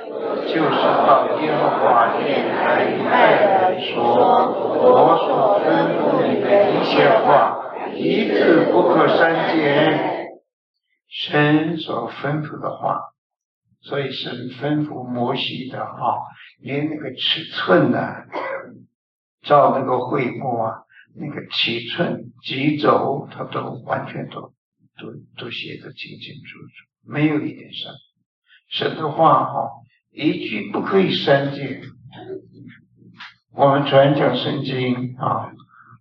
就是到耶和华殿来礼拜的人说，我所吩咐你的一切话，一字不可删减。神所吩咐的话，所以神吩咐摩西的哈，连那个尺寸啊，照那个会幕啊，那个尺寸几轴，他都完全都都都写得清清楚楚，没有一点删。神的话哈，一句不可以删减。我们传讲圣经啊，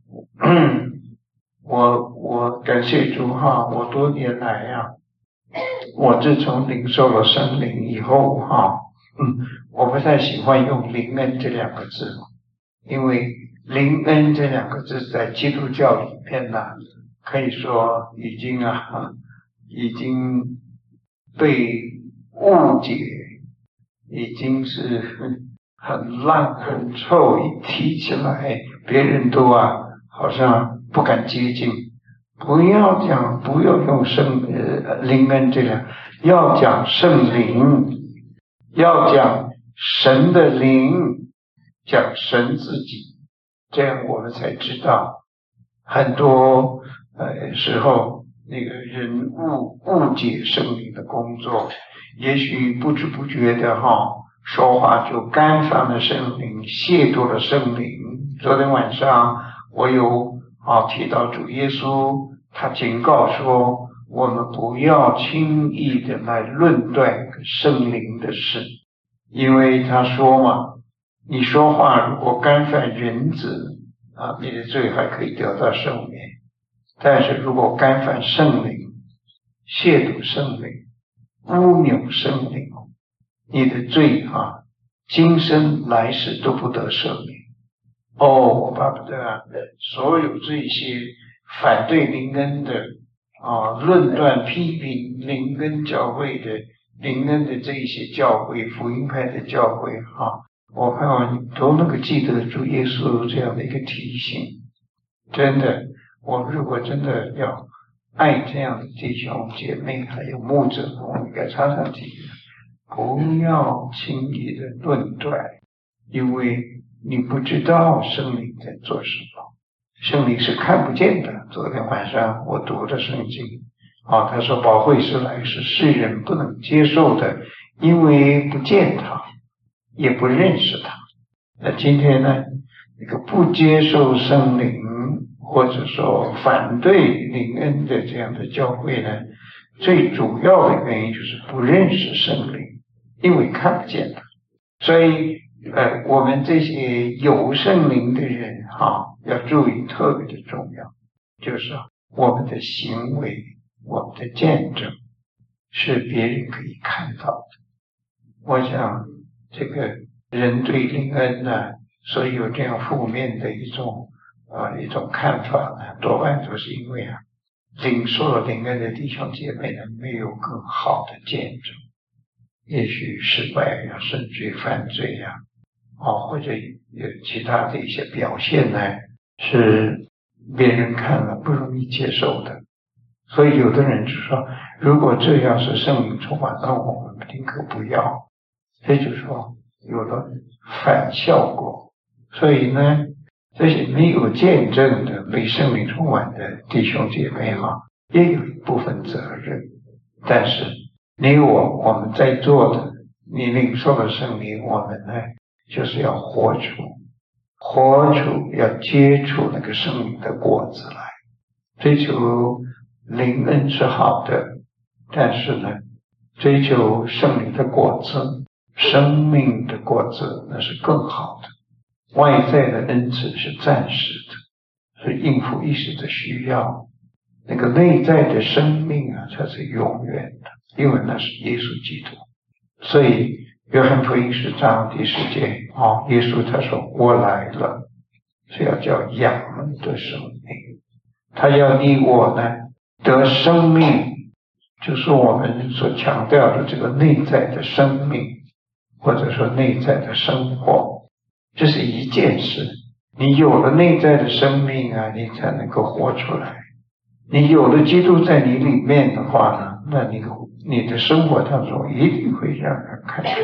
我我感谢主哈，我多年来呀、啊，我自从领受了圣灵以后哈，嗯，我不太喜欢用灵恩这两个字，因为灵恩这两个字在基督教里面呢，可以说已经啊，已经被误解，已经是很烂很臭，一提起来别人都啊好像不敢接近。不要讲，不要用圣呃灵恩这个，要讲圣灵，要讲神的灵，讲神自己，这样我们才知道很多呃时候那个人误误解圣灵的工作，也许不知不觉的哈，说话就干犯了圣灵，亵渎了圣灵。昨天晚上我有啊提到主耶稣，他警告说，我们不要轻易的来论断圣灵的事，因为他说嘛，你说话如果干犯人子啊，你的罪还可以得到赦免，但是如果干犯圣灵，亵渎圣灵，污蔑圣灵，你的罪啊，今生来世都不得赦免。哦，我巴不得啊，所有这些反对灵恩的啊，论断批评灵恩教会的灵恩的这一些教会，福音派的教会啊，我盼望你都能够记得主耶稣这样的一个提醒。真的，我们如果真的要爱这样的弟兄姐妹还有牧者，我们应该常常提，不要轻易的论断，因为你不知道圣灵在做什么，圣灵是看不见的。昨天晚上我读的圣经啊，他说保惠师来是世人不能接受的，因为不见他，也不认识他。那今天呢，那个不接受圣灵或者说反对灵恩的这样的教会呢，最主要的原因就是不认识圣灵，因为看不见他。所以呃，我们这些有圣灵的人哈，要注意特别的重要，就是我们的行为，我们的见证是别人可以看到的。我想这个人对灵恩呢，所以有这样负面的一种啊、呃、一种看法呢，多半都是因为啊，领受了灵恩的弟兄姐妹呢，没有更好的见证，也许失败呀、啊，甚至于犯罪呀、啊。哦，或者有其他的一些表现呢，是别人看了不容易接受的。所以有的人就说，如果这样是圣灵充满，那我们宁可不要。这就是说有了反效果。所以呢，这些没有见证的被圣灵充满的弟兄姐妹哈，也有一部分责任。但是你我我们在座的，你领受了圣灵，我们呢就是要活出，活出，要接触那个圣灵的果子来。追求灵恩是好的，但是呢，追求圣灵的果子，生命的果子，那是更好的。外在的恩赐是暂时的，是应付一时的需要。那个内在的生命啊，才是永远的，因为那是耶稣基督。所以约翰福音十章第十节啊，耶稣他说我来了，是要叫羊的生命，他要你我呢得生命，就是我们所强调的这个内在的生命，或者说内在的生活，这是一件事。你有了内在的生命啊，你才能够活出来。你有了基督在你里面的话呢，那你你的生活当中一定会让人看出来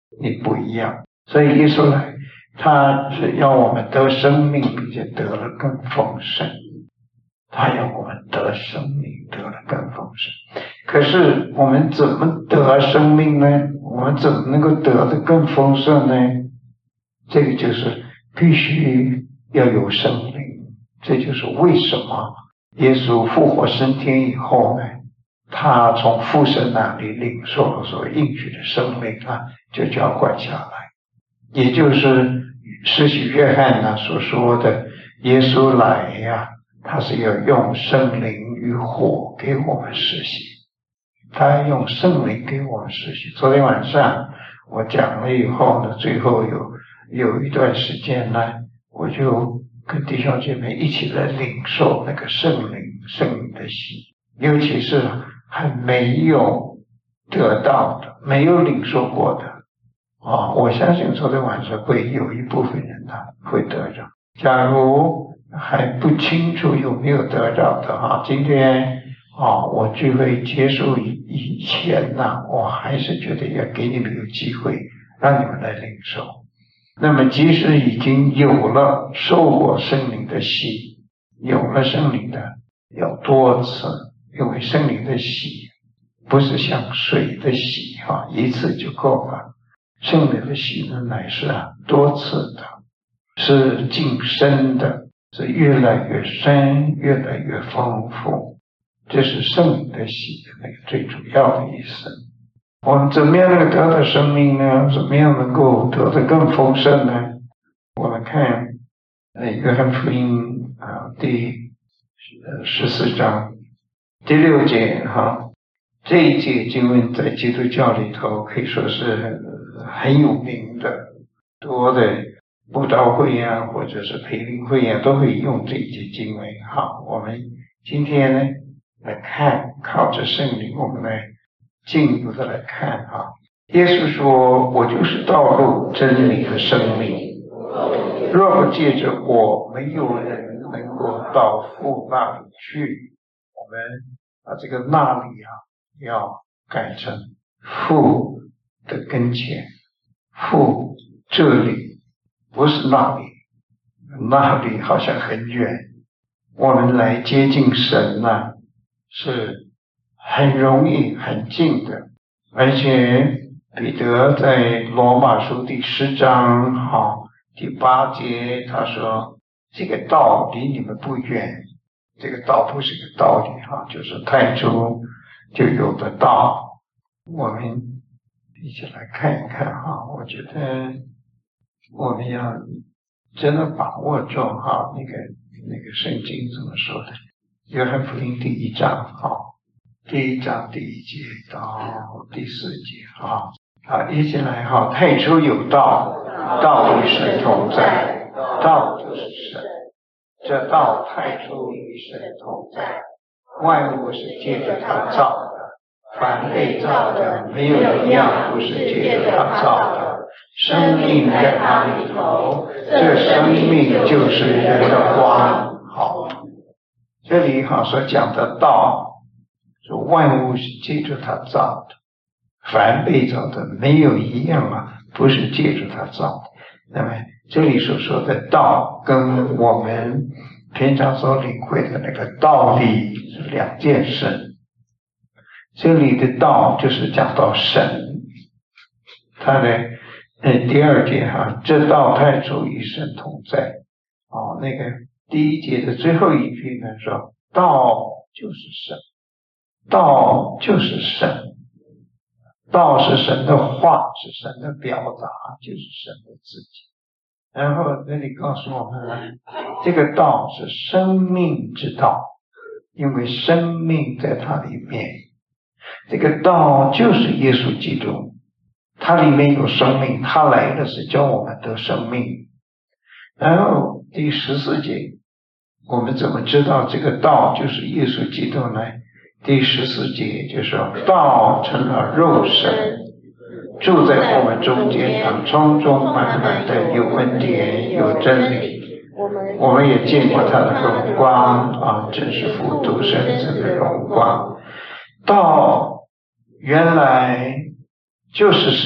你不一样。所以耶稣来，他是要我们得生命，并且得了更丰盛。他要我们得生命，得了更丰盛。可是我们怎么得生命呢？我们怎么能够得的更丰盛呢？这个就是必须要有生命。这就是为什么耶稣复活升天以后呢，他从父神那里领受了所应许的生命啊，就浇灌下来。也就是施洗约翰呢所说的，耶稣来呀、啊，他是要用圣灵与火给我们施洗，他用圣灵给我们施洗。昨天晚上我讲了以后呢，最后有有一段时间呢，我就跟弟兄姐妹一起来领受那个圣灵圣灵的洗，尤其是还没有得到的，没有领受过的啊，我相信昨天晚上会有一部分人呢会得着。假如还不清楚有没有得着的哈，今天啊我聚会结束以以前呢，我还是觉得要给你们有机会，让你们来领受。那么即使已经有了受过圣灵的洗，有了圣灵的要多次，因为圣灵的洗不是像水的洗哈，一次就够了。圣灵的洗呢乃是啊多次的，是晋升的，是越来越深，越来越丰富。这是圣灵的洗的那个最主要的意思。我们怎么样能够得到生命呢？怎么样能够得到更丰盛呢？我们看呃约翰福音啊第十四章第六节哈，这一节经文在基督教里头可以说是很有名的，多的布道会啊，或者是培灵会啊，都会用这一节经文。好，我们今天呢来看，靠着圣灵，我们来进一步的来看啊。耶稣说：“我就是道路、真理和生命，若不借着我，没有人能够到父那里去。”我们把这个那里啊，要改成父的跟前，父这里不是那里，那里好像很远。我们来接近神啊，是很容易很近的。而且彼得在罗马书第十章好第八节他说，这个道离你们不远。这个道不是个道理哈，就是太初就有的道。我们一起来看一看哈，我觉得我们要真的把握住哈，那个那个圣经怎么说的？约翰福音第一章哈，第一章第一节到第四节哈，好，一起来哈。太初有道，道与神同在，道就是神。这道太初与神同在，万物是借着他造的，凡被造的没有一样不是借着他造的。生命在他里头，这生命就是人的光。好，这里好所讲的道，说万物是借着他造的，凡被造的没有一样啊不是借着他造的。那么这里所说的道跟我们平常所领会的那个道理是两件事。这里的道就是讲到神，他的呃第二节哈，这道太初与神同在。哦，那个第一节的最后一句呢说，道就是神，道就是神，道是神的话，是神的表达，就是神的自己。然后这里告诉我们呢，这个道是生命之道，因为生命在它里面。这个道就是耶稣基督，它里面有生命，他来的是教我们得生命。然后第十四节，我们怎么知道这个道就是耶稣基督呢？第十四节就说，道成了肉身，住在我们中间，他充充满满的有恩典有真理。我们也见过他的荣光啊，真是父独生子的荣光。道原来就是神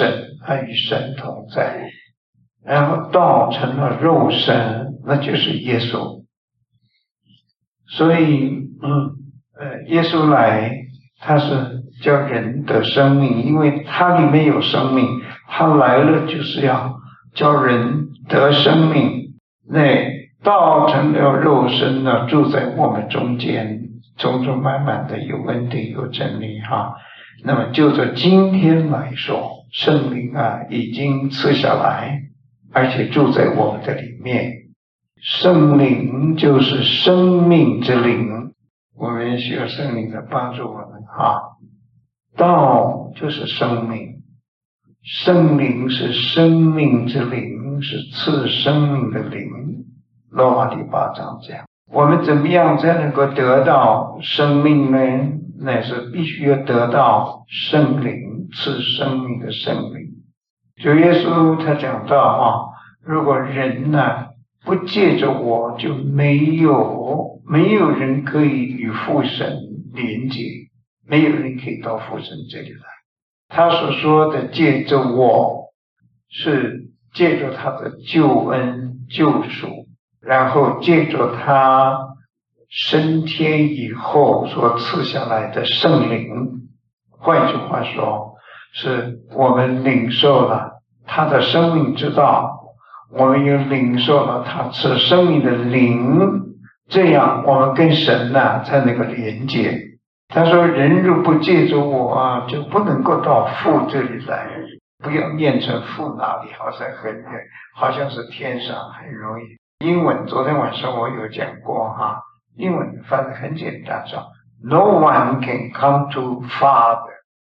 他与神同在。然后道成了肉身，那就是耶稣。所以嗯呃，耶稣来他是叫人得生命，因为他里面有生命，他来了就是要叫人得生命。那道成了肉身呢，住在我们中间，中中满满的有恩典有真理哈。那么就着今天来说，圣灵啊已经赐下来，而且住在我们的里面。圣灵就是生命之灵，我们需要圣灵的帮助我们啊。道就是生命，圣灵是生命之灵，是赐生命的灵。罗马第八章讲，我们怎么样才能够得到生命呢？那是必须要得到圣灵赐生命的圣灵。主耶稣他讲到啊，如果人呢不借着我，就没有没有人可以与父神连接，没有人可以到父神这里来。他所说的借着我，是借着他的救恩救赎，然后借着他升天以后所赐下来的圣灵。换句话说，是我们领受了他的生命之道，我们又领受了他赐生命的灵，这样我们跟神呢、啊、才能够连接。他说人若不借着我啊，就不能够到父这里来。不要念成父哪里好像很远，好像是天上很容易。英文昨天晚上我有讲过哈，英文翻得很简单，说 No one can come to Father,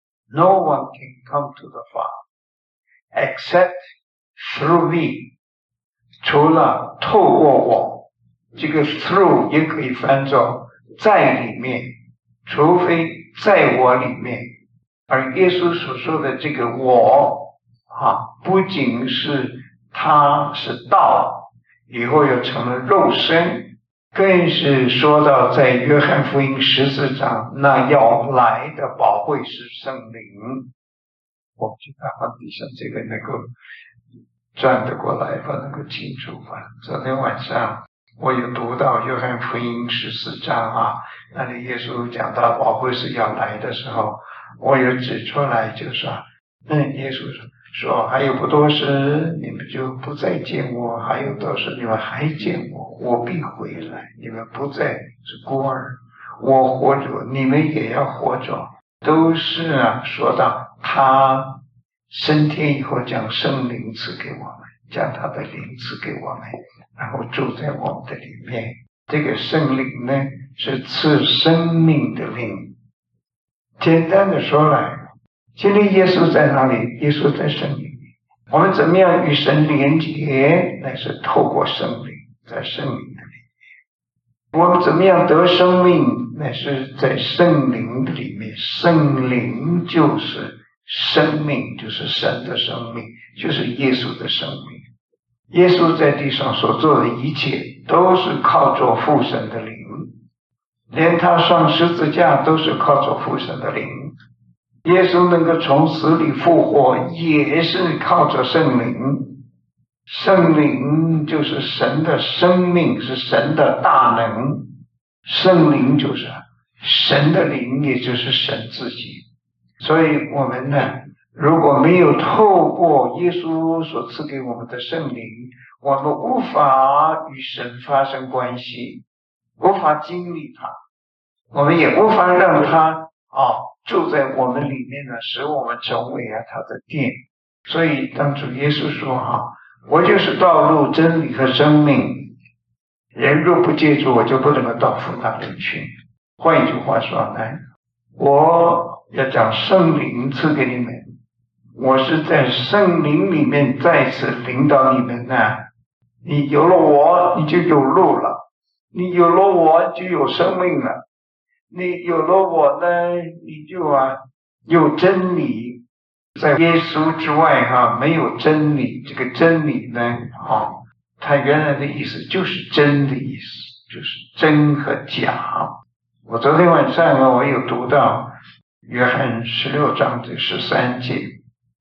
no one can come to the Father except through me， 除了透过我，这个 through 也可以翻作在里面，除非在我里面。而耶稣所说的这个我啊，不仅是他是道，以后又成了肉身，更是说到在约翰福音十四章，那要来的宝贵是圣灵。我们去看看底下这个能够转得过来吧，能够清楚吧。昨天晚上我有读到约翰福音十四章啊，那里耶稣讲到宝贵是要来的时候，我有指出来，就说嗯，耶稣说还有不多时你们就不再见我，还有多时你们还见我，我必回来，你们不再是孤儿，我活着你们也要活着。都是啊，说到他升天以后将圣灵赐给我们，将他的灵赐给我们，然后住在我们的里面。这个圣灵呢是赐生命的灵。简单的说来，今天耶稣在哪里？耶稣在圣灵里。我们怎么样与神连结？那是透过圣灵，在圣灵的里面。我们怎么样得生命？那是在圣灵的里面。圣灵就是生命，就是神的生命，就是耶稣的生命。耶稣在地上所做的一切都是靠着父神的灵，连他上十字架都是靠着父神的灵。耶稣能够从死里复活，也是靠着圣灵。圣灵就是神的生命，是神的大能。圣灵就是神的灵，也就是神自己。所以我们呢，如果没有透过耶稣所赐给我们的圣灵，我们无法与神发生关系，无法经历它，我们也无法让它啊住在我们里面呢，使我们成为啊他的殿。所以当主耶稣说啊，我就是道路真理和生命，人若不借助我，就不能够到父那里去。换一句话说呢，我要将圣灵赐给你们，我是在圣灵里面再次领导你们呢。你有了我，你就有路了，你有了我就有生命了，你有了我呢，你就啊有真理。在耶稣之外哈，没有真理。这个真理呢啊，它原来的意思就是真的意思，就是真和假。我昨天晚上啊，我有读到约翰十六章的十三节，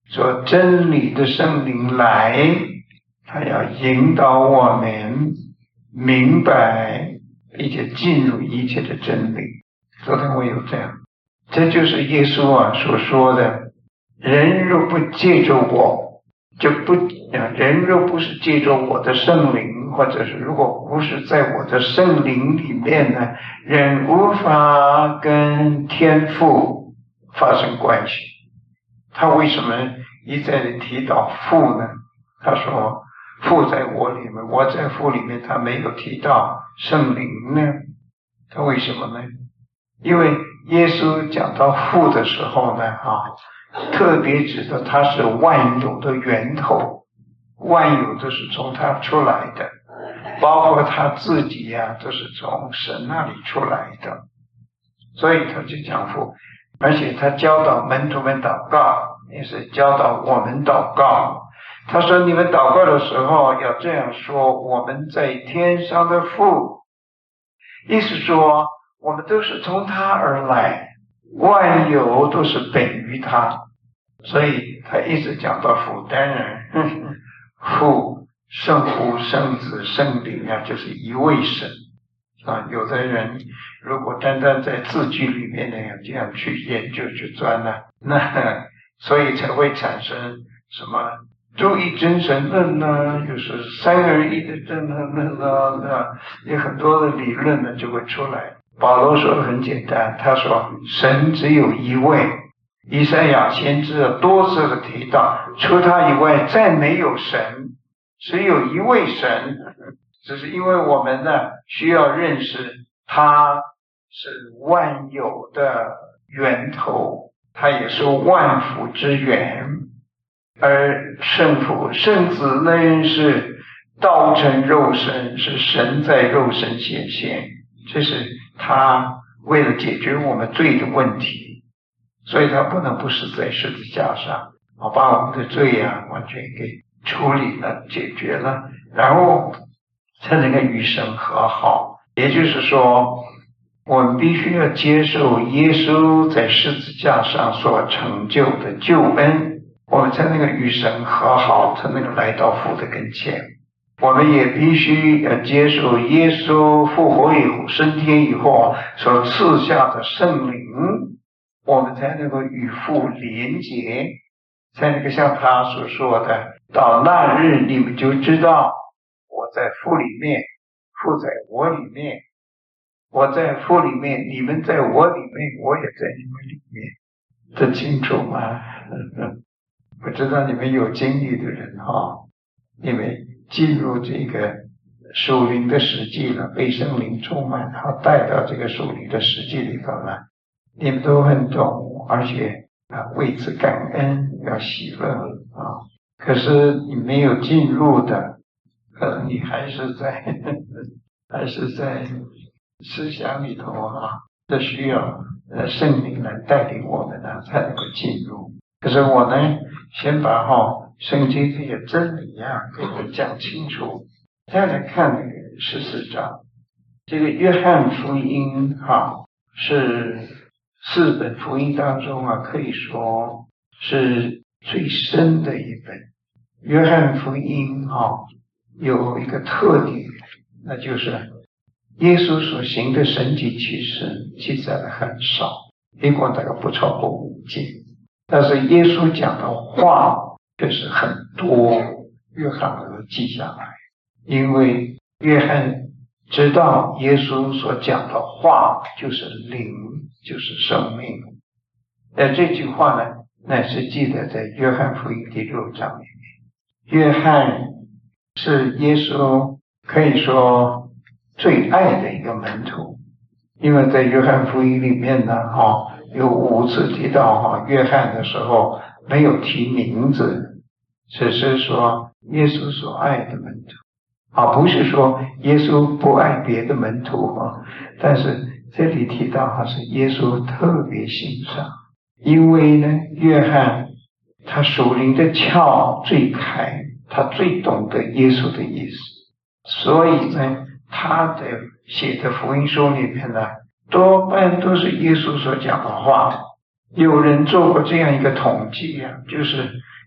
说真理的圣灵来，他要引导我们明白并且进入一切的真理。昨天我有这样，这就是耶稣啊所说的，人若不借着我，就不人若不是借着我的圣灵，或者是如果不是在我的圣灵里面呢，人无法跟天父发生关系。他为什么一再的提到父呢？他说父在我里面，我在父里面，他没有提到圣灵呢。他为什么呢？因为耶稣讲到父的时候呢，啊，特别指的他是万有的源头，万有都是从他出来的，包括他自己呀、啊，都是从神那里出来的。所以他就讲父，而且他教导门徒们祷告，也是教导我们祷告。他说你们祷告的时候要这样说，我们在天上的父，意思说我们都是从他而来，万有都是本于他。所以他一直讲到父，当然父、圣父、圣子、圣灵啊，就是一位神啊。有的人如果单单在字句里面呢这样去研究去钻呢、啊，那所以才会产生什么独一真神论呢，就是三而一的真神论呢，有很多的理论呢就会出来。保罗说的很简单，他说神只有一位，以赛亚先知多次的提到，除他以外再没有神，只有一位神。只是因为我们呢需要认识他是万有的源头，他也是万福之源。而圣父、圣子呢是道成肉身，是神在肉身显现，这是他为了解决我们罪的问题，所以他不能不死在十字架上，把我们的罪啊完全给处理了、解决了，然后才能够与神和好。也就是说，我们必须要接受耶稣在十字架上所成就的救恩，我们才能够与神和好，才能够来到父的跟前。我们也必须要接受耶稣复活以后、升天以后所赐下的圣灵，我们才能够与父连结，才能够像他所说的，到那日你们就知道我在父里面，父在我里面，我在父里面，你们在我里面，我也在你们里面。这清楚吗？我知道你们有经历的人哈，你们进入这个属灵的实际了，被圣灵充满，然后带到这个属灵的实际里头了，你们都很懂，而且啊为此感恩，要喜乐啊。可是你没有进入的，可能你还是在还是在思想里头啊，这需要呃圣灵来带领我们呢，才能够进入。可是我呢，先把哈圣经这些真理啊给我讲清楚，再来看那个十四章。这个约翰福音哈是四本福音当中啊，可以说是最深的一本。约翰福音哈有一个特点，那就是耶稣所行的神迹奇事记载的很少，一共大概不超过五件。但是耶稣讲的话却是很多，约翰都记下来，因为约翰知道耶稣所讲的话就是灵，就是生命。而这句话呢，乃是记得在约翰福音第六章里面。约翰是耶稣可以说最爱的一个门徒，因为在约翰福音里面呢，哈。有五次提到哈约翰的时候没有提名字，只是说耶稣所爱的门徒，啊，不是说耶稣不爱别的门徒哈，但是这里提到哈是耶稣特别欣赏，因为呢约翰他属灵的窍最开，他最懂得耶稣的意思，所以呢他的写的福音书里面呢多半都是耶稣所讲的话。有人做过这样一个统计啊，就是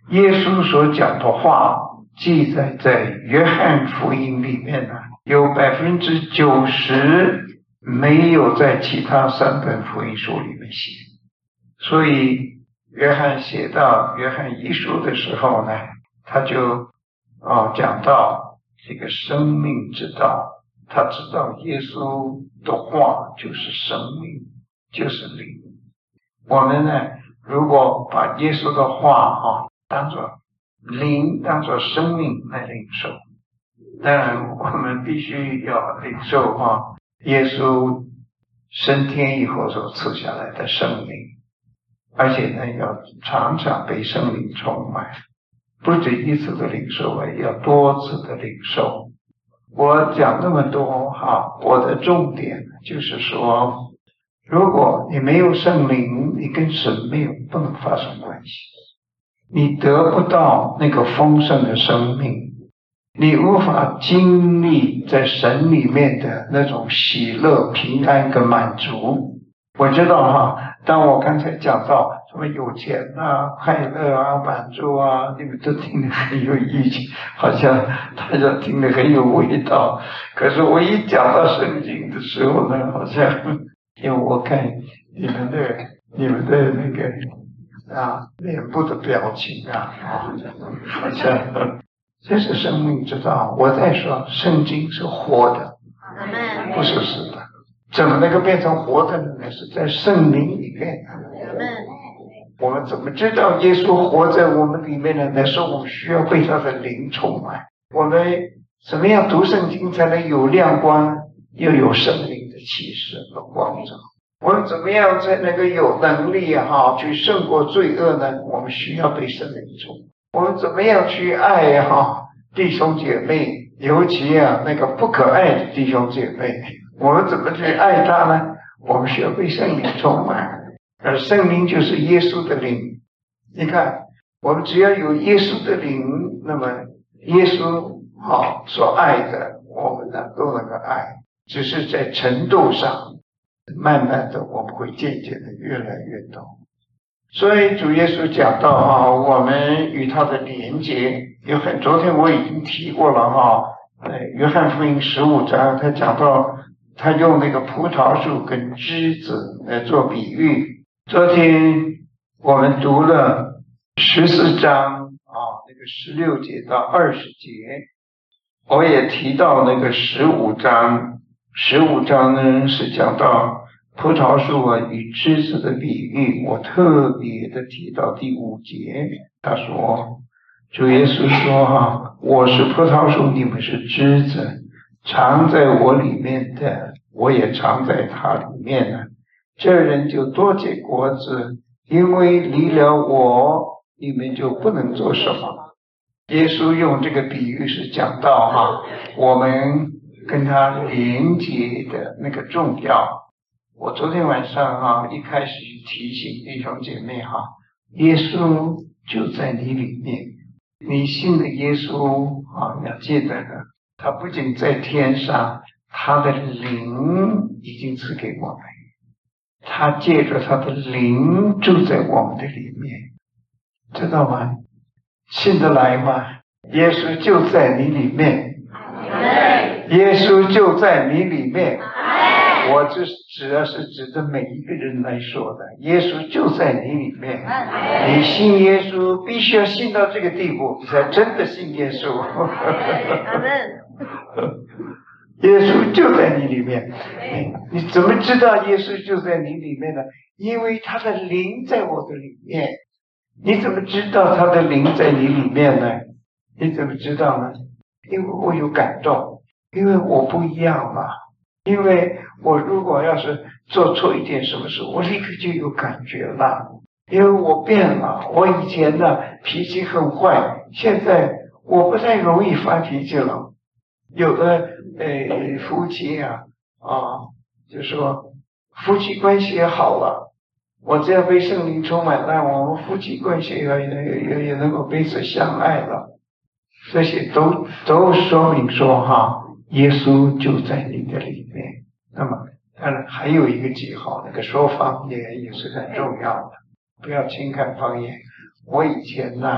耶稣所讲的话记载在约翰福音里面呢，有百分之九十没有在其他三本福音书里面写。所以约翰写到约翰一书的时候呢，他就哦讲到这个生命之道，他知道耶稣的话就是生命，就是灵。我们呢，如果把耶稣的话哈、哦、当作灵，当作生命来领受，当然我们必须要领受哈、哦、耶稣升天以后所赐下来的生命，而且呢要常常被圣灵充满，不止一次的领受，要多次的领受。我讲那么多哈，我的重点就是说，如果你没有圣灵，你跟神没有不能发生关系，你得不到那个丰盛的生命，你无法经历在神里面的那种喜乐、平安跟满足。我知道哈，当我刚才讲到什么有钱啊、快乐啊、满足啊，你们都听得很有意境，好像大家听得很有味道。可是我一讲到圣经的时候呢，好像因为我看你们的、你们的那个啊脸部的表情啊，好像这是生命之道。我在说，圣经是活的，不是死的。怎么能够变成活的呢？是在圣灵里面。我们怎么知道耶稣活在我们里面呢？那是我们需要被他的灵充满。我们怎么样读圣经才能有亮光，又有圣灵的启示和光照？我们怎么样才能够有能力哈去胜过罪恶呢？我们需要被圣灵充满。我们怎么样去爱哈弟兄姐妹，尤其啊那个不可爱的弟兄姐妹？我们怎么去爱他呢？我们需要被圣灵充满，而圣灵就是耶稣的灵。你看，我们只要有耶稣的灵，那么耶稣好所爱的，我们呢都能够爱，只是在程度上，慢慢的我们会渐渐的越来越多。所以主耶稣讲到哈，我们与他的连结有很，昨天我已经提过了哈，呃，约翰福音十五章他讲到。他用那个葡萄树跟枝子来做比喻。昨天我们读了十四章啊，那个十六节到二十节，我也提到那个十五章。十五章呢是讲到葡萄树啊与枝子的比喻，我特别的提到第五节，他说，主耶稣说哈，我是葡萄树，你们是枝子。藏在我里面的，我也藏在他里面了。这人就多结果子，因为离了我，你们就不能做什么。耶稣用这个比喻是讲到哈，我们跟他连结的那个重要。我昨天晚上哈一开始提醒弟兄姐妹哈，耶稣就在你里面，你信的耶稣啊，要记得的。他不仅在天上，他的灵已经赐给我们，他借着他的灵住在我们的里面，知道吗？信得来吗？耶稣就在你里面，耶稣就在你里面。我这指的是指着每一个人来说的，耶稣就在你里面。你信耶稣，必须要信到这个地步，你才真的信耶稣。阿们。耶稣就在你里面，你怎么知道耶稣就在你里面呢？因为他的灵在我的里面。你怎么知道他的灵在你里面呢？你怎么知道呢？因为我有感动，因为我不一样嘛。因为我如果要是做错一点什么事，我立刻就有感觉了，因为我变了。我以前呢脾气很坏，现在我不太容易发脾气了。有的呃夫妻啊啊，就说夫妻关系也好了，我只要被圣灵充满，那我们夫妻关系也也也也能够彼此相爱了。这些都都说明说哈，耶稣就在你的里面。那么当然还有一个记号，那个说方言也是很重要的，不要轻看方言。我以前呢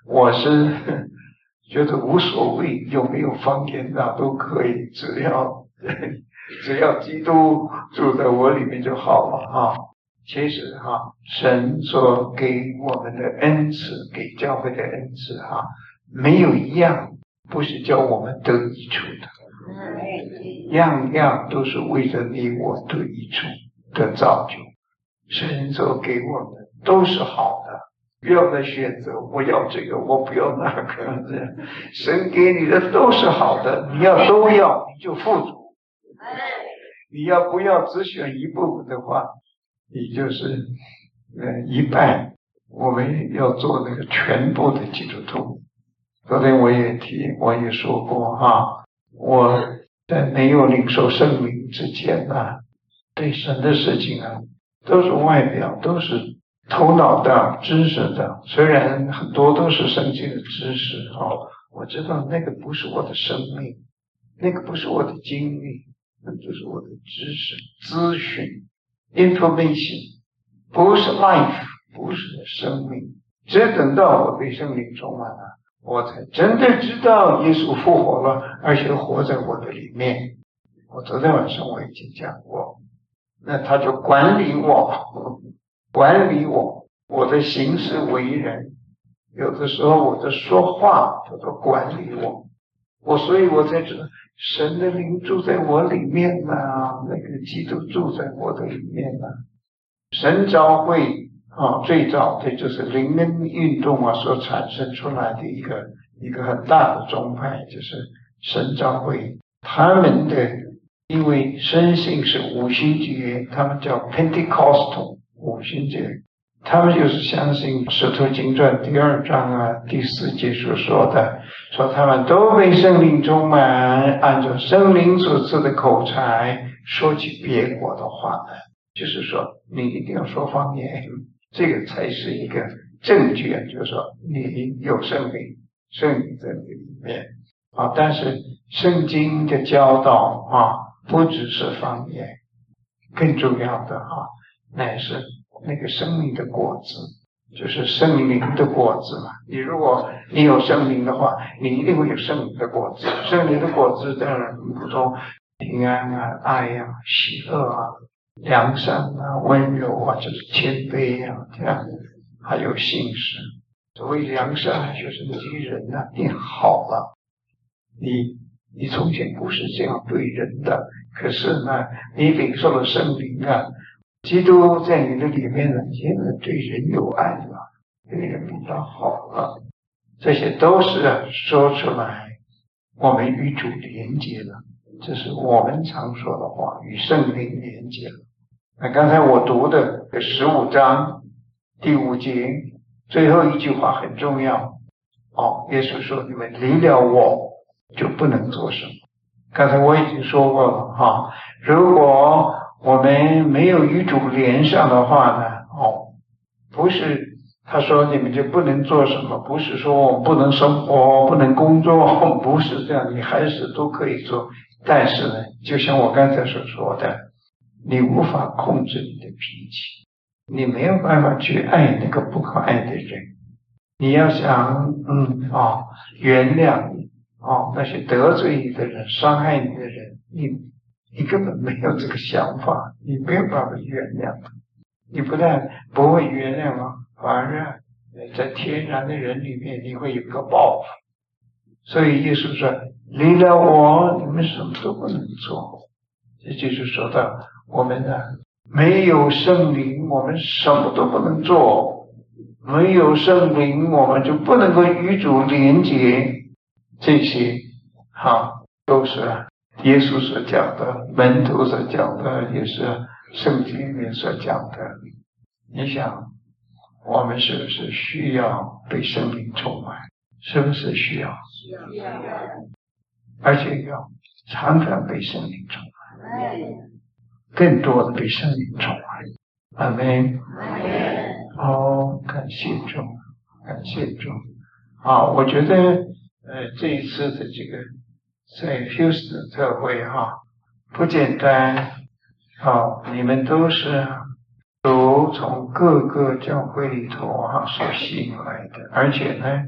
我是觉得无所谓，有没有方言啊都可以，只要只要基督住在我里面就好了啊。其实哈、啊，神所给我们的恩赐，给教会的恩赐哈、啊，没有一样不是叫我们得益处的，样样都是为着你我得益处的造就。神所给我们都是好的，不要再选择我要这个我不要那个，神给你的都是好的，你要都要你就富足，你要不要只选一部分的话，你就是呃一半。我们要做那个全部的基督徒。昨天我也提我也说过哈，我在没有领受圣灵之前啊，对神的事情啊都是外表，都是头脑的知识的，虽然很多都是圣经的知识哦，我知道那个不是我的生命，那个不是我的经历，那就是我的知识资讯 information， 不是 life， 不是生命。只等到我被圣灵充满了，我才真的知道耶稣复活了，而且活在我的里面。我昨天晚上我已经讲过，那他就管理我，管理我，我的行事为人，有的时候我的说话他都管理我，我所以我才知道神的灵住在我里面啊，那个基督住在我的里面啊。神召会啊，最早的就是灵恩运动啊所产生出来的一个一个很大的宗派，就是神召会。他们的因为深信是五旬节，他们叫 Pentecostal 五旬节，他们就是相信《使徒行传》第二章啊第四节所说的，说他们都被圣灵充满，按照圣灵所赐的口才说起别国的话来，就是说你一定要说方言，这个才是一个证据，就是说你有圣灵，圣灵在你里面啊。但是圣经的教导啊，不只是方言，更重要的啊，乃是那个生命的果子，就是圣灵的果子嘛。你如果你有圣灵的话，你一定会有圣灵的果子。圣灵的果子当然不同，平安啊、爱啊、喜乐啊、良善啊、温柔啊，就是谦卑啊，这样还有信实。所谓良善，就是你这个人啊变好了，你你从前不是这样对人的，可是呢，你领受了圣灵啊，基督在你的里面呢，现在对人有爱了，对人比较好了，这些都是啊说出来，我们与主连接了，这是我们常说的话，与圣灵连接了。那刚才我读的十五章第五节最后一句话很重要哦，耶稣说你们离了我就不能做什么。刚才我已经说过了哈，如果我们没有与主连上的话呢，哦，不是他说你们就不能做什么，不是说我们不能生活不能工作，不是这样，你还是都可以做。但是呢，就像我刚才所说的，你无法控制你的脾气，你没有办法去爱那个不可爱的人，你要想嗯哦原谅哦那些得罪你的人、伤害你的人，你你根本没有这个想法，你没有办法原谅他。你不但不会原谅啊，反而在天然的人里面你会有个报复。所以耶稣说离了我你们什么都不能做。这就是说到我们呢没有圣灵我们什么都不能做，没有圣灵我们就不能够与主连结。这些好都是耶稣所讲的，门徒所讲的，也是圣经里面所讲的。你想我们是不是需要被圣灵充满？是不是需要？需要，而且要常常被圣灵充满，更多的被圣灵充满。阿们。哦，感谢主，感谢主。好，我觉得呃这一次的这个在 Houston 特会哈不简单。好，你们都是主从各个教会里头哈所吸引来的，而且呢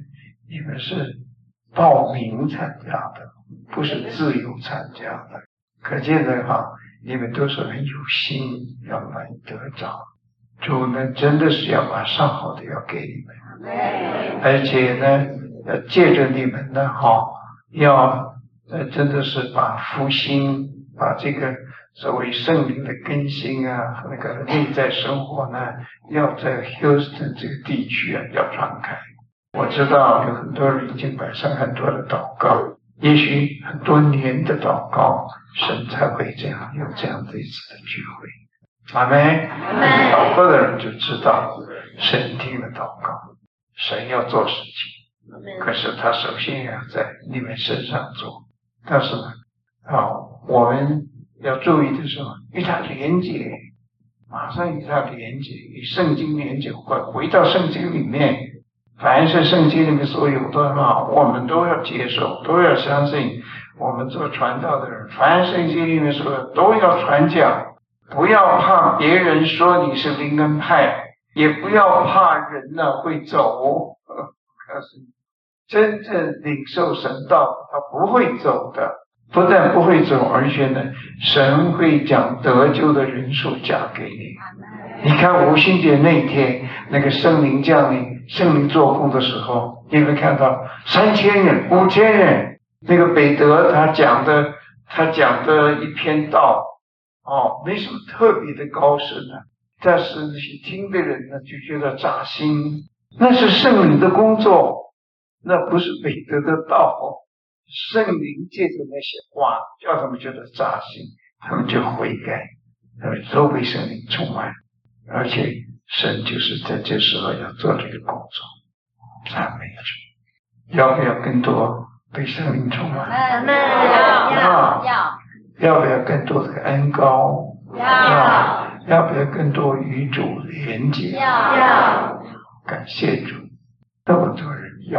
你们是报名参加的，不是自由参加的。可见的哈，你们都是很有心要来得着。主呢，真的是要把上好的要给你们，而且呢，要借着你们呢，哈，要呃，真的是把复兴，把这个所谓圣灵的更新啊，那个内在生活呢，要在 Houston 这个地区啊，要传开。我知道有很多人已经摆上很多的祷告，也许很多年的祷告，神才会这样有这样的一次的聚会。阿们，祷告的人就知道神听了祷告，神要做事情，可是他首先要在你们身上做。但是呢，啊，我们要注意的是什么？与他连结，马上与他连结，与圣经连结，回回到圣经里面，凡是圣经里面所有的话，我们都要接受，都要相信。我们做传道的人，凡圣经里面说的都要传讲。不要怕别人说你是灵恩派，也不要怕人呢会走。告诉你，真正领受神道，他不会走的。不但不会走，而且呢，神会将得救的人数加给你。你看五旬节那天，那个圣灵降临、圣灵做工的时候，你会看到三千人、五千人。那个北德他讲的，他讲的一篇道。哦，没什么特别的高深啊，但是那些听的人呢，就觉得扎心。那是圣灵的工作，那不是彼得的道。圣灵借着那些话，叫他们觉得扎心，他们就悔改，他们都被圣灵充满，而且神就是在这时候要做这个工作。赞美主！要不要更多被圣灵充满？ 要要要。 要不要更多的恩膏？要。要不要更多与主连结？ 要。 感谢主，那么多人要。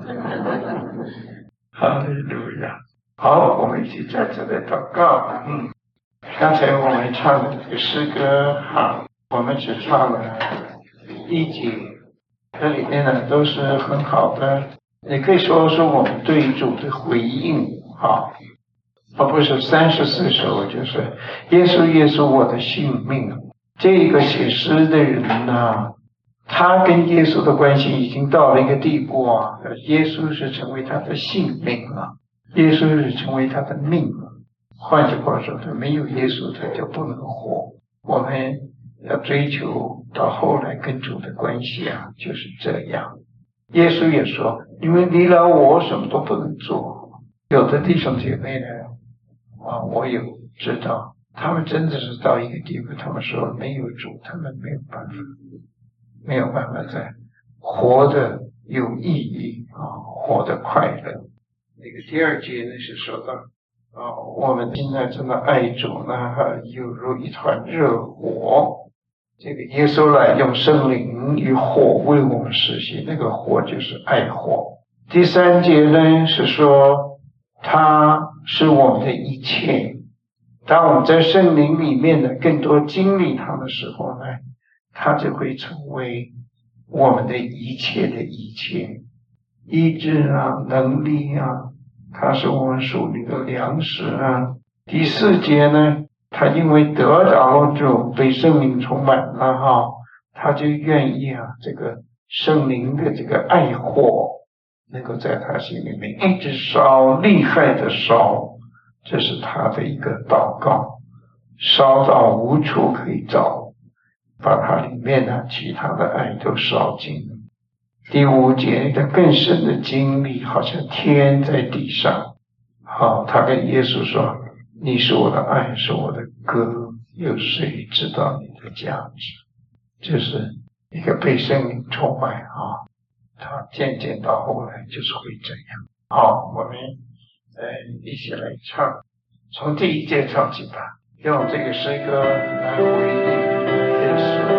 哈利路亚！好，我们一起在这里祷告。嗯，刚才我们唱的这个诗歌，哈，我们只唱了一节，这里面呢都是很好的。你可以说说我们对主的回应，哈。而不是三十四首，就是耶稣耶稣我的性命。这个写诗的人呢，他跟耶稣的关系已经到了一个地步啊，耶稣是成为他的性命了，耶稣是成为他的命了。换句话说，他没有耶稣他就不能活。我们要追求到后来跟主的关系啊，就是这样。耶稣也说，你们离了我什么都不能做。有的弟兄姐妹呢，啊，我有知道，他们真的是到一个地步，他们说没有主，他们没有办法，没有办法再活得有意义啊，活得快乐。那个第二节呢是说到，啊，我们现在真的爱主呢，犹如一团热火。这个耶稣来用圣灵与火为我们实现，那个火就是爱火。第三节呢是说，它是我们的一切。当我们在圣灵里面呢更多经历它的时候呢，它就会成为我们的一切的一切，医治啊，能力啊，它是我们属灵的粮食啊。第四节呢，他因为得着了主，被圣灵充满了哈，他就愿意啊，这个圣灵的这个爱火能够在他心里面一直烧，厉害的烧，这是他的一个祷告，烧到无处可以找，把它里面呢其他的爱都烧尽。第五节的更深的经历，好像天在地上。好，他跟耶稣说，你是我的爱，是我的歌，有谁知道你的价值？这是一个被圣灵充满啊，他渐渐到后来就是会这样。好，我们呃一起来唱，从第一节唱起吧，用这个诗歌来回应耶稣。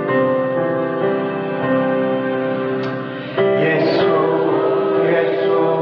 耶稣，耶稣。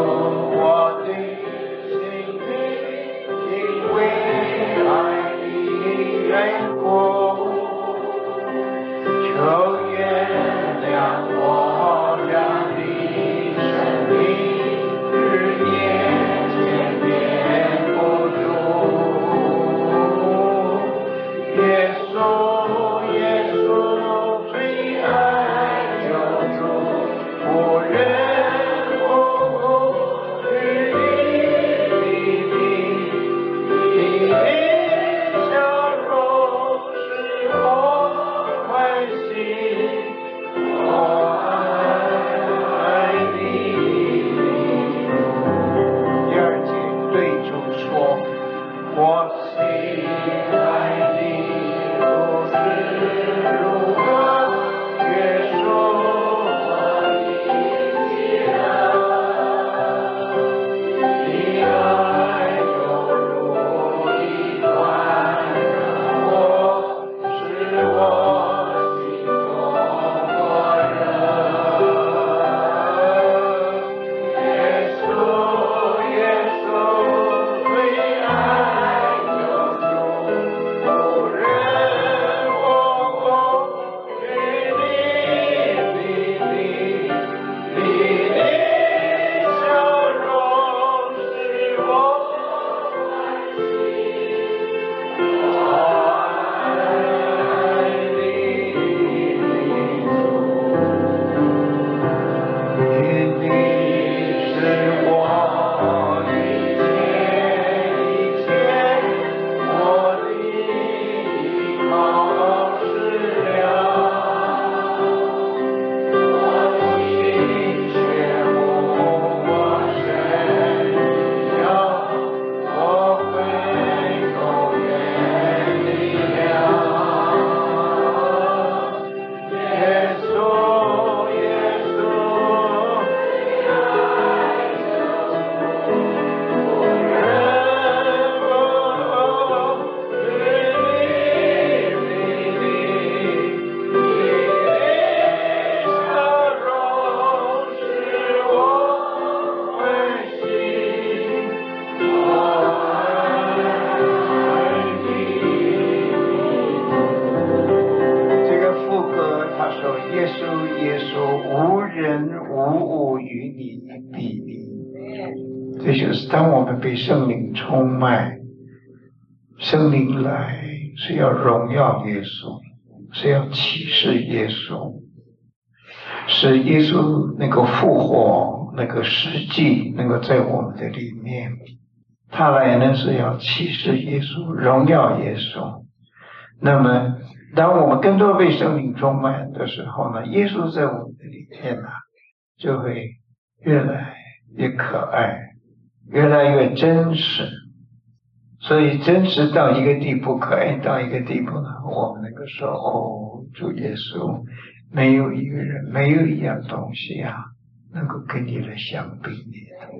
耶稣，无人无物与你比拟。这就是当我们被圣灵充满，圣灵来是要荣耀耶稣，是要启示耶稣，使耶稣能够复活，那个实际能够在我们的里面。他来呢是要启示耶稣，荣耀耶稣。那么当我们更多被圣灵充满的时候呢，耶稣在我们的里面呢、啊，就会越来越可爱，越来越真实。所以真实到一个地步，可爱到一个地步呢，我们能够说，哦，主耶稣，没有一个人，没有一样东西啊，能够跟你来相比拟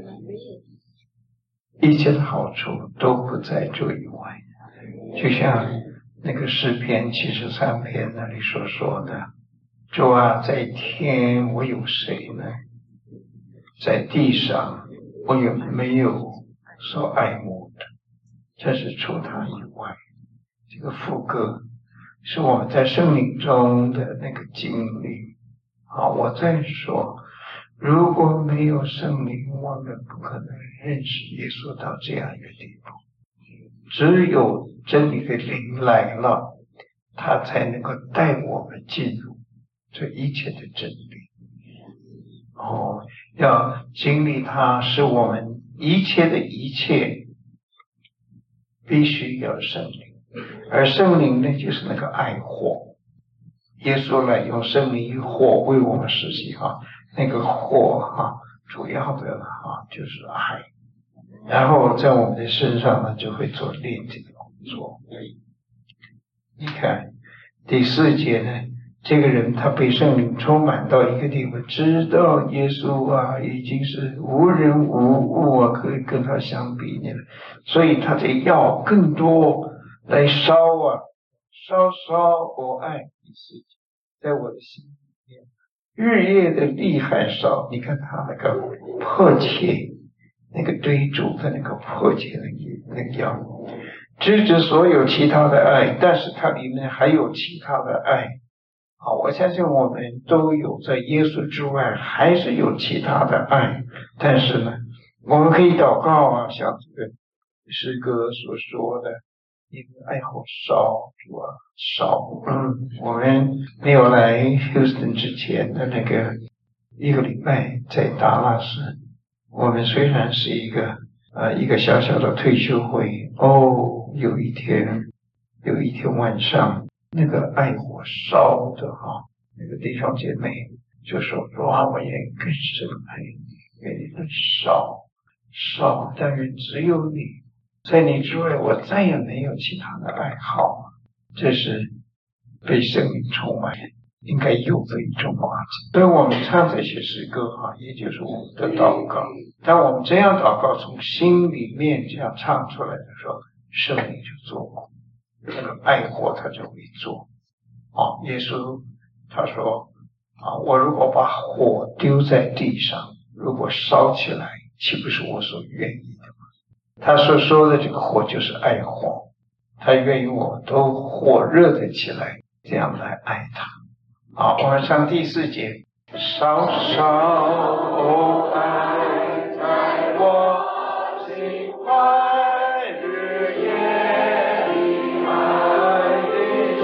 的。一切的好处都不在主以外。就像那个诗篇七十三篇那里所说的，主啊，在天我有谁呢？在地上我有没有所爱慕的？这是除他以外。这个副歌是我们在生命中的那个经历。好，我再说，如果没有圣灵，我们不可能认识耶稣到这样一个地步。只有真理的灵来了，他才能够带我们进入这一切的真理。哦，要经历它，是我们一切的一切必须要圣灵，而圣灵呢，就是那个爱火。耶稣来用圣灵与火为我们实习哈，那个火哈，主要的哈就是爱。然后在我们的身上呢，就会做炼净的工作。你看第四节呢，这个人他被圣灵充满到一个地步，知道耶稣啊已经是无人无物啊，可以跟他相比拟了，所以他得要更多来烧啊，烧烧我爱第四节，在我的心里面日夜的厉害烧。你看他那个迫切，那个对主的那个迫切的那个要制止所有其他的爱，但是它里面还有其他的爱。好，我相信我们都有在耶稣之外还是有其他的爱，但是呢，我们可以祷告啊，像这个诗歌所说的，一个爱好烧，主啊烧。嗯，我们没有来 Houston 之前的那个一个礼拜，在达拉斯，我们虽然是一个呃一个小小的退休会，哦，有一天有一天晚上，那个爱火烧的哈，那个弟兄姐妹就说：“哇，我也更深爱你，愿你烧烧，但是只有你，在你之外，我再也没有其他的爱好。”这是被圣灵充满应该有的一种话题。所以我们唱这些诗歌哈，也就是我们的祷告。当我们这样祷告，从心里面这样唱出来的时候，圣灵就做工。那个爱火他就会做。哦，耶稣他说啊，我如果把火丢在地上，如果烧起来，岂不是我所愿意的吗？他所说的这个火就是爱火，他愿意我们都火热的起来，这样来爱他。好，我们唱第四节，烧烧哦爱在我心怀日夜里爱的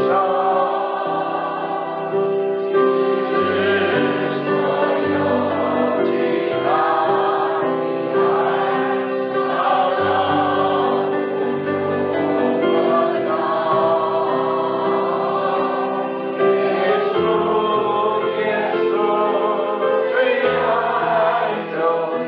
烧，即使所有其他的爱烧到不住我道，耶稣耶稣最爱走